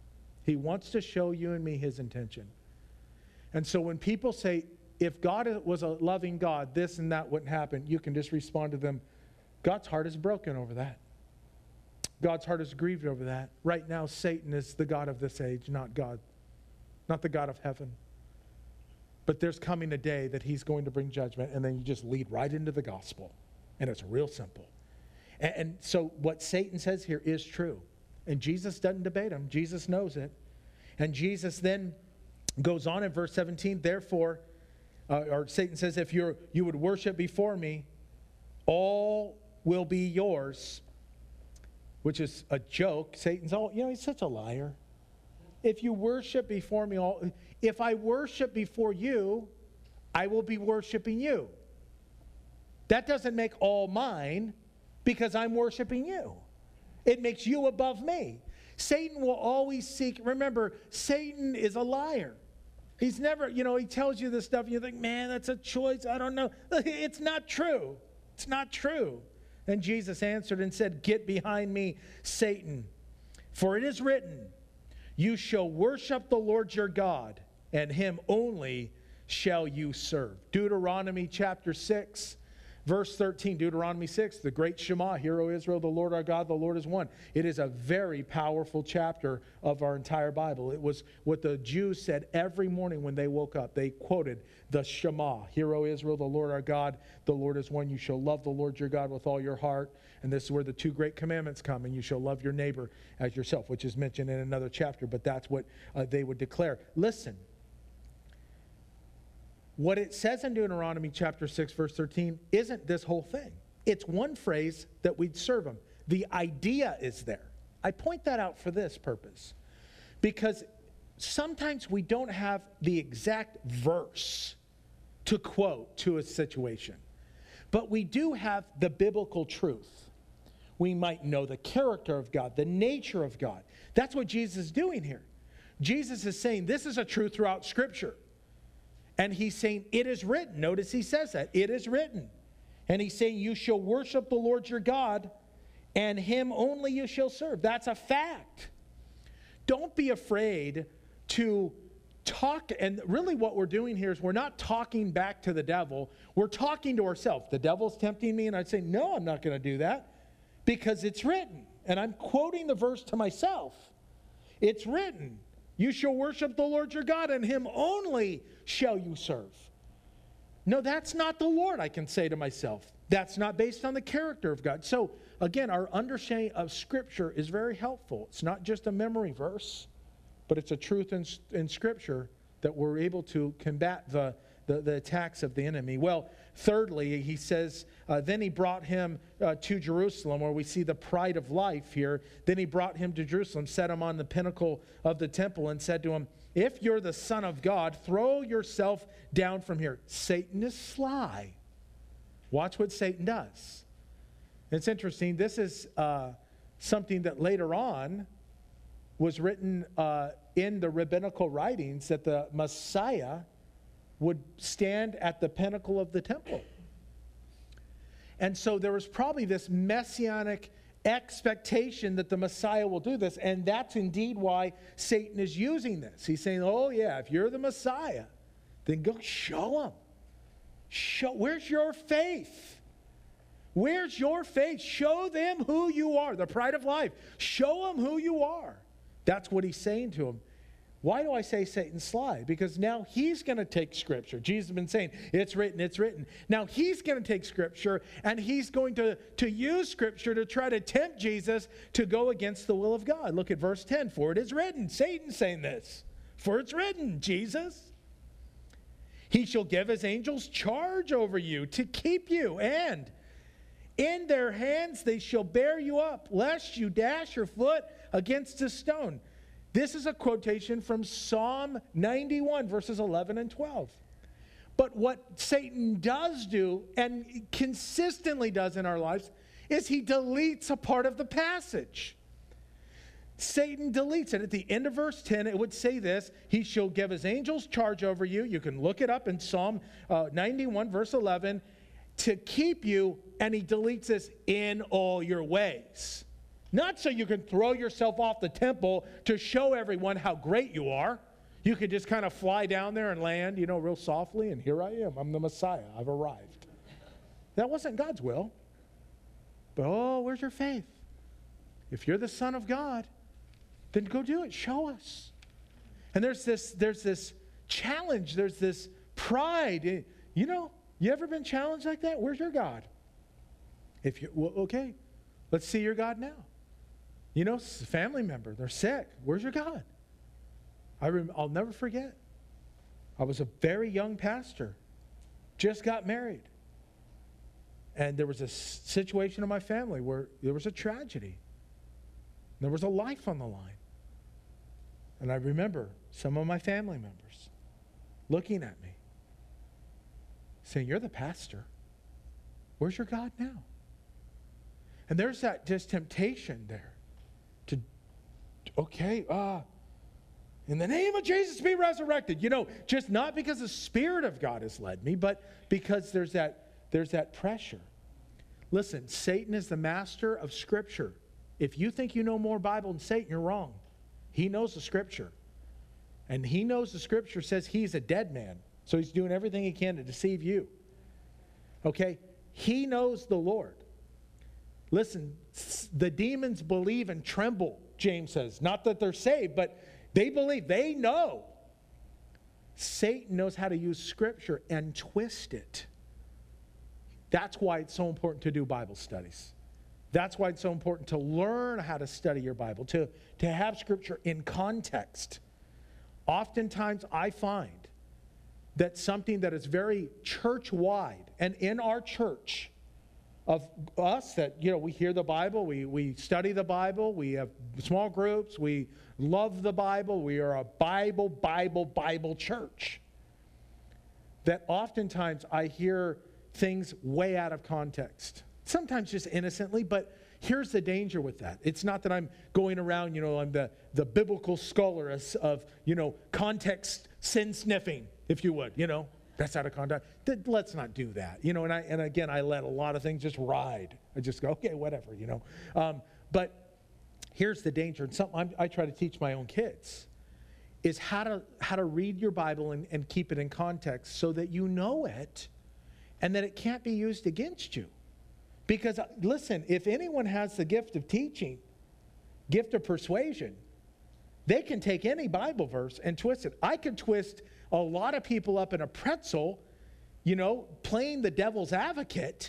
He wants to show you and me his intention. And so when people say, if God was a loving God, this and that wouldn't happen, you can just respond to them, God's heart is broken over that. God's heart is grieved over that. Right now, Satan is the God of this age, not God. Not the God of heaven. But there's coming a day that he's going to bring judgment, and then you just lead right into the gospel. And it's real simple. And, and so what Satan says here is true. And Jesus doesn't debate him. Jesus knows it. And Jesus then goes on in verse seventeen, therefore, uh, or Satan says, if you're, you would worship before me, all will be yours. Which is a joke. Satan's all, you know, he's such a liar. If you worship before me, all, if I worship before you, I will be worshiping you. That doesn't make all mine because I'm worshiping you. It makes you above me. Satan will always seek, remember, Satan is a liar. He's never, you know, he tells you this stuff and you think, man, that's a choice. I don't know. It's not true. It's not true. And Jesus answered and said, get behind me, Satan, for it is written, you shall worship the Lord your God, and him only shall you serve. Deuteronomy chapter six, verse thirteen. Deuteronomy six, the great Shema, Hear, O Israel, the Lord our God, the Lord is one. It is a very powerful chapter of our entire Bible. It was what the Jews said every morning when they woke up. They quoted the Shema, Hear, O Israel, the Lord our God, the Lord is one. You shall love the Lord your God with all your heart. And this is where the two great commandments come, and you shall love your neighbor as yourself, which is mentioned in another chapter, but that's what uh, they would declare. Listen, what it says in Deuteronomy chapter six, verse thirteen, isn't this whole thing. It's one phrase that we'd serve him. The idea is there. I point that out for this purpose, because sometimes we don't have the exact verse to quote to a situation, but we do have the biblical truth. We might know the character of God, the nature of God. That's what Jesus is doing here. Jesus is saying this is a truth throughout Scripture. And he's saying it is written. Notice he says that. It is written. And he's saying you shall worship the Lord your God, and him only you shall serve. That's a fact. Don't be afraid to talk. And really what we're doing here is we're not talking back to the devil. We're talking to ourselves. The devil's tempting me, and I'd say, no, I'm not going to do that. Because it's written, and I'm quoting the verse to myself. It's written, you shall worship the Lord your God, and him only shall you serve. No, that's not the Lord, I can say to myself. That's not based on the character of God. So, again, our understanding of Scripture is very helpful. It's not just a memory verse, but it's a truth in, in Scripture that we're able to combat the, the, the attacks of the enemy. Well, thirdly, he says, uh, then he brought him uh, to Jerusalem, where we see the pride of life here. Then he brought him to Jerusalem, set him on the pinnacle of the temple, and said to him, if you're the Son of God, throw yourself down from here. Satan is sly. Watch what Satan does. It's interesting. This is uh, something that later on was written uh, in the rabbinical writings, that the Messiah would stand at the pinnacle of the temple. And so there was probably this messianic expectation that the Messiah will do this, and that's indeed why Satan is using this. He's saying, oh yeah, if you're the Messiah, then go show him. Show, where's your faith? Where's your faith? Show them who you are, the pride of life. Show them who you are. That's what he's saying to him. Why do I say Satan's sly? Because now he's going to take Scripture. Jesus has been saying, it's written, it's written. Now he's going to take Scripture, and he's going to, to use Scripture to try to tempt Jesus to go against the will of God. Look at verse ten. For it is written. Satan's saying this. For it's written, Jesus. He shall give his angels charge over you to keep you, and in their hands they shall bear you up, lest you dash your foot against a stone. This is a quotation from Psalm ninety-one, verses eleven and twelve. But what Satan does do, and consistently does in our lives, is he deletes a part of the passage. Satan deletes it. At the end of verse ten, it would say this, he shall give his angels charge over you. You can look it up in Psalm uh, ninety-one, verse eleven, to keep you, and he deletes this in all your ways. Not so you can throw yourself off the temple to show everyone how great you are. You could just kind of fly down there and land, you know, real softly, and here I am. I'm the Messiah. I've arrived. That wasn't God's will. But, oh, where's your faith? If you're the Son of God, then go do it. Show us. And there's this, there's this challenge. There's this pride. You know, you ever been challenged like that? Where's your God? If you, well, okay, let's see your God now. You know, family member, they're sick. Where's your God? I rem- I'll never forget. I was a very young pastor, just got married. And there was a s- situation in my family where there was a tragedy. There was a life on the line. And I remember some of my family members looking at me, saying, you're the pastor. Where's your God now? And there's that just temptation there to, okay, uh, in the name of Jesus be resurrected. You know, just not because the Spirit of God has led me, but because there's that, there's that pressure. Listen, Satan is the master of Scripture. If you think you know more Bible than Satan, you're wrong. He knows the Scripture. And he knows the Scripture says he's a dead man. So he's doing everything he can to deceive you. Okay? He knows the Lord. Listen, the demons believe and tremble, James says. Not that they're saved, but they believe. They know. Satan knows how to use Scripture and twist it. That's why it's so important to do Bible studies. That's why it's so important to learn how to study your Bible, to, to have Scripture in context. Oftentimes I find that something that is very church-wide, and in our church, of us that, you know, we hear the Bible, we, we study the Bible, we have small groups, we love the Bible, we are a Bible, Bible, Bible church. That oftentimes I hear things way out of context. Sometimes just innocently, but here's the danger with that. It's not that I'm going around, you know, I'm the, the biblical scholar of, you know, context sin sniffing, if you would, you know. That's out of context. Let's not do that. You know, and I and again, I let a lot of things just ride. I just go, okay, whatever, you know. Um, but here's the danger, and something I'm, I try to teach my own kids, is how to how to read your Bible and, and keep it in context so that you know it and that it can't be used against you. Because, listen, if anyone has the gift of teaching, gift of persuasion, they can take any Bible verse and twist it. I could twist a lot of people up in a pretzel, you know, playing the devil's advocate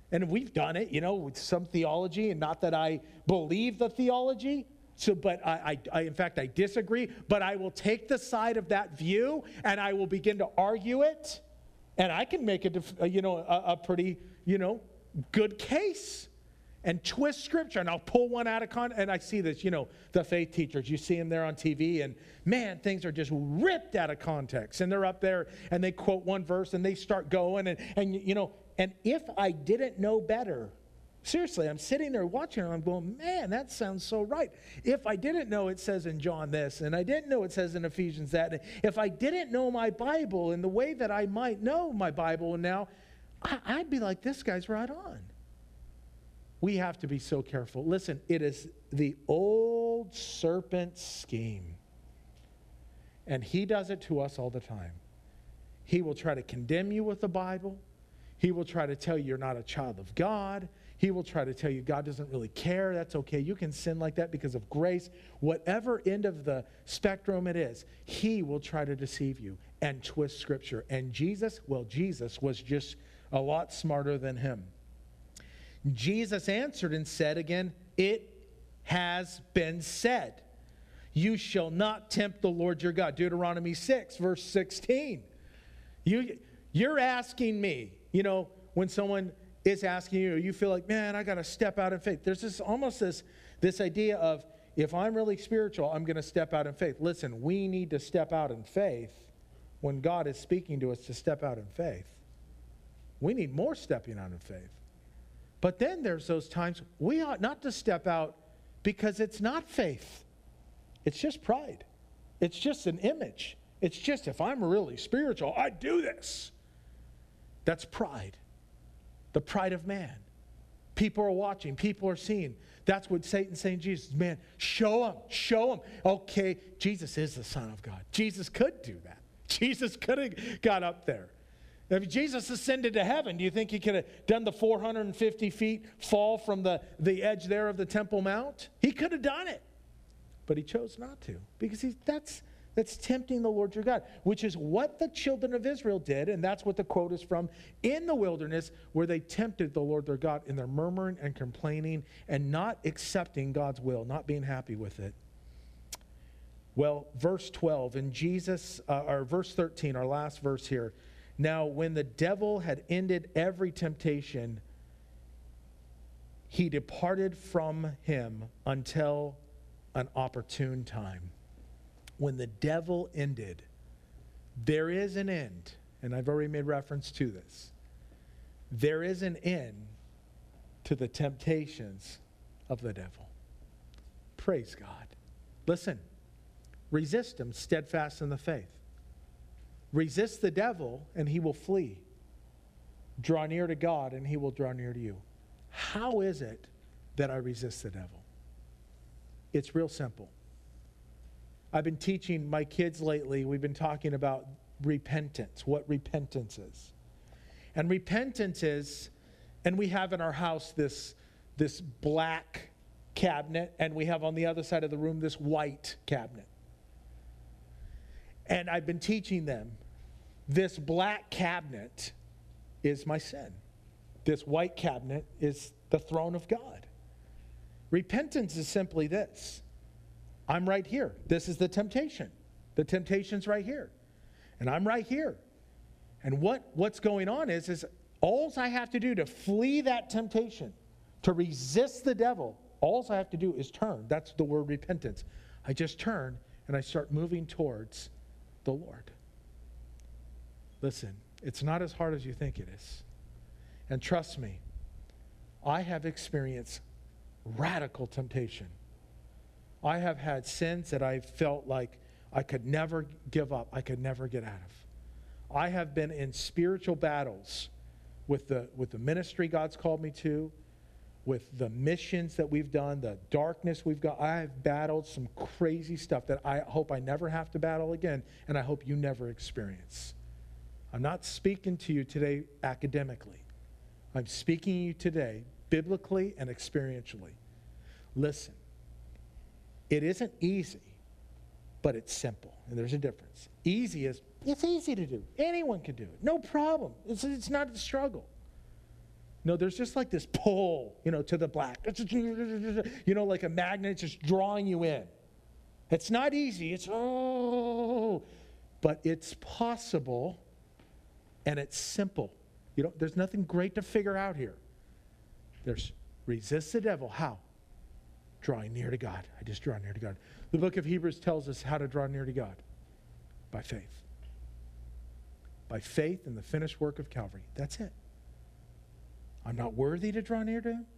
And we've done it, you know, with some theology, and not that I believe the theology. So, but I, I, I, in fact, I disagree, but I will take the side of that view and I will begin to argue it. And I can make a, a you know, a, a pretty, you know, good case and twist scripture. And I'll pull one out of context. And I see this, you know, the faith teachers, you see them there on T V, and man, things are just ripped out of context. And they're up there and they quote one verse and they start going. And, and you know, and if I didn't know better, seriously, I'm sitting there watching and I'm going, man, that sounds so right. If I didn't know it says in John this, and I didn't know it says in Ephesians that, if I didn't know my Bible in the way that I might know my Bible now, I, I'd be like, this guy's right on. We have to be so careful. Listen, it is the old serpent scheme. And he does it to us all the time. He will try to condemn you with the Bible. He will try to tell you you're not a child of God. He will try to tell you God doesn't really care. That's okay. You can sin like that because of grace. Whatever end of the spectrum it is, he will try to deceive you and twist Scripture. And Jesus, well, Jesus was just a lot smarter than him. Jesus answered and said again, it has been said, you shall not tempt the Lord your God. Deuteronomy six, verse sixteen. You, you're asking me, you know, when someone is asking you, you feel like, man, I got to step out in faith. There's this almost this, this idea of, if I'm really spiritual, I'm going to step out in faith. Listen, we need to step out in faith when God is speaking to us to step out in faith. We need more stepping out in faith. But then there's those times we ought not to step out because it's not faith. It's just pride. It's just an image. It's just, if I'm really spiritual, I do this. That's pride. The pride of man. People are watching. People are seeing. That's what Satan's saying to Jesus. Man, show him. Show him. Okay, Jesus is the Son of God. Jesus could do that. Jesus could have got up there. If Jesus ascended to heaven, do you think he could have done the four hundred fifty feet fall from the, the edge there of the Temple Mount? He could have done it. But he chose not to. Because he's, that's... That's tempting the Lord your God, which is what the children of Israel did, and that's what the quote is from, in the wilderness, where they tempted the Lord their God in their murmuring and complaining and not accepting God's will, not being happy with it. Well, verse twelve, in Jesus, uh, or verse thirteen, our last verse here. Now, when the devil had ended every temptation, he departed from him until an opportune time. When the devil ended, there is an end, and I've already made reference to this. There is an end to the temptations of the devil. Praise God. Listen, resist him, steadfast in the faith. Resist the devil, and he will flee. Draw near to God, and he will draw near to you. How is it that I resist the devil? It's real simple. I've been teaching my kids lately, we've been talking about repentance, what repentance is. And repentance is, and we have in our house this, this black cabinet, and we have on the other side of the room this white cabinet. And I've been teaching them, this black cabinet is my sin. This white cabinet is the throne of God. Repentance is simply this. I'm right here. This is the temptation. The temptation's right here. And I'm right here. And what, what's going on is, is all I have to do to flee that temptation, to resist the devil, all I have to do is turn. That's the word repentance. I just turn and I start moving towards the Lord. Listen, it's not as hard as you think it is. And trust me, I have experienced radical temptation. I have had sins that I felt like I could never give up. I could never get out of. I have been in spiritual battles with the, with the ministry God's called me to, with the missions that we've done, the darkness we've got. I have battled some crazy stuff that I hope I never have to battle again, and I hope you never experience. I'm not speaking to you today academically. I'm speaking to you today biblically and experientially. Listen. It isn't easy, but it's simple, and there's a difference. Easy is, it's easy to do. Anyone can do it. No problem. It's, it's not a struggle. No, there's just like this pull, you know, to the black. You know, like a magnet just drawing you in. It's not easy. It's, oh, but it's possible and it's simple. You know, there's nothing great to figure out here. There's resist the devil. How? Drawing near to God. I just draw near to God. The book of Hebrews tells us how to draw near to God. By faith. By faith in the finished work of Calvary. That's it. I'm not worthy to draw near to him,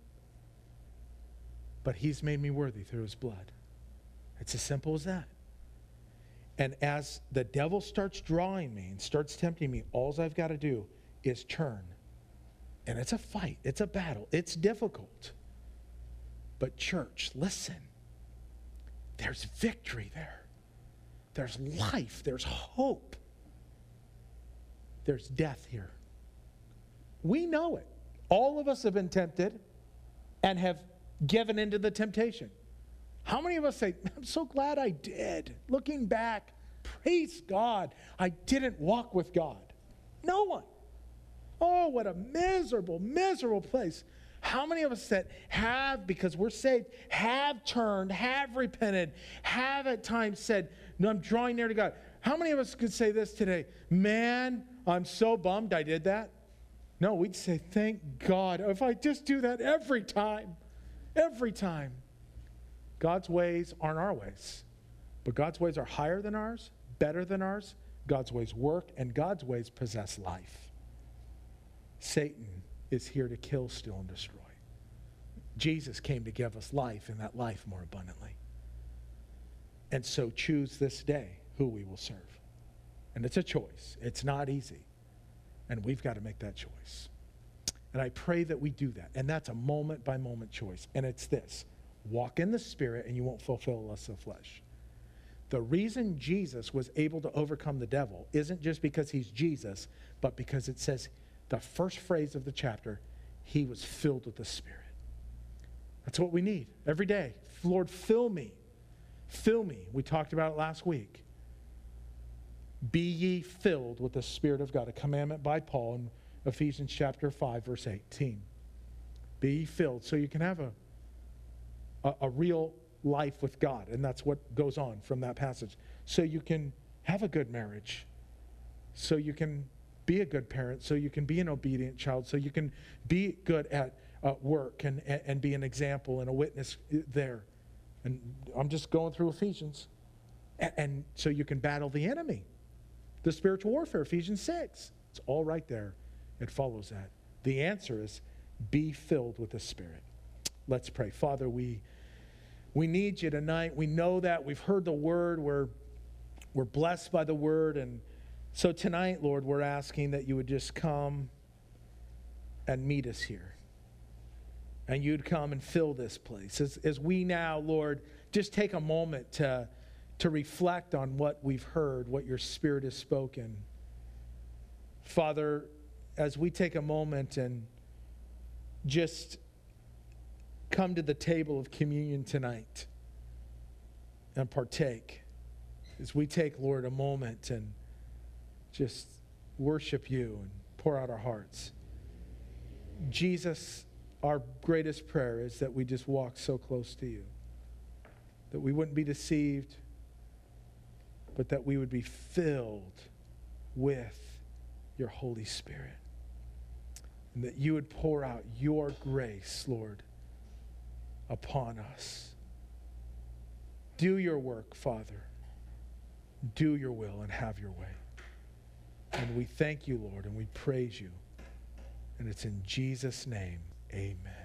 but he's made me worthy through his blood. It's as simple as that. And as the devil starts drawing me and starts tempting me, all I've got to do is turn. And it's a fight. It's a battle. It's difficult. But church, listen. There's victory there. There's life. There's hope. There's death here. We know it. All of us have been tempted and have given into the temptation. How many of us say, I'm so glad I did. Looking back, praise God, I didn't walk with God. No one. Oh, what a miserable, miserable place. How many of us that have, because we're saved, have turned, have repented, have at times said, no, I'm drawing near to God. How many of us could say this today? Man, I'm so bummed I did that. No, we'd say, thank God. If I just do that every time, every time. God's ways aren't our ways. But God's ways are higher than ours, better than ours. God's ways work, and God's ways possess life. Satan is here to kill, steal, and destroy. Jesus came to give us life, and that life more abundantly. And so choose this day who we will serve. And it's a choice. It's not easy. And we've got to make that choice. And I pray that we do that. And that's a moment-by-moment choice. And it's this. Walk in the Spirit, and you won't fulfill the lust of the flesh. The reason Jesus was able to overcome the devil isn't just because he's Jesus, but because it says, the first phrase of the chapter, he was filled with the Spirit. That's what we need every day. Lord, fill me. Fill me. We talked about it last week. Be ye filled with the Spirit of God, a commandment by Paul in Ephesians chapter five, verse eighteen. Be ye filled so you can have a, a, a real life with God. And that's what goes on from that passage. So you can have a good marriage. So you can be a good parent. So you can be an obedient child. So you can be good at uh, work and, and, and be an example and a witness there. And I'm just going through Ephesians. And, and so you can battle the enemy. The spiritual warfare, Ephesians six. It's all right there. It follows that. The answer is be filled with the Spirit. Let's pray. Father, we we need you tonight. We know that. We've heard the word. We're, we're blessed by the word. And so tonight, Lord, we're asking that you would just come and meet us here. And you'd come and fill this place. As, as we now, Lord, just take a moment to to reflect on what we've heard, what your Spirit has spoken. Father, as we take a moment and just come to the table of communion tonight and partake, as we take, Lord, a moment and just worship you and pour out our hearts. Jesus, our greatest prayer is that we just walk so close to you, that we wouldn't be deceived, but that we would be filled with your Holy Spirit. And that you would pour out your grace, Lord, upon us. Do your work, Father. Do your will and have your way. And we thank you, Lord, and we praise you. And it's in Jesus' name, amen.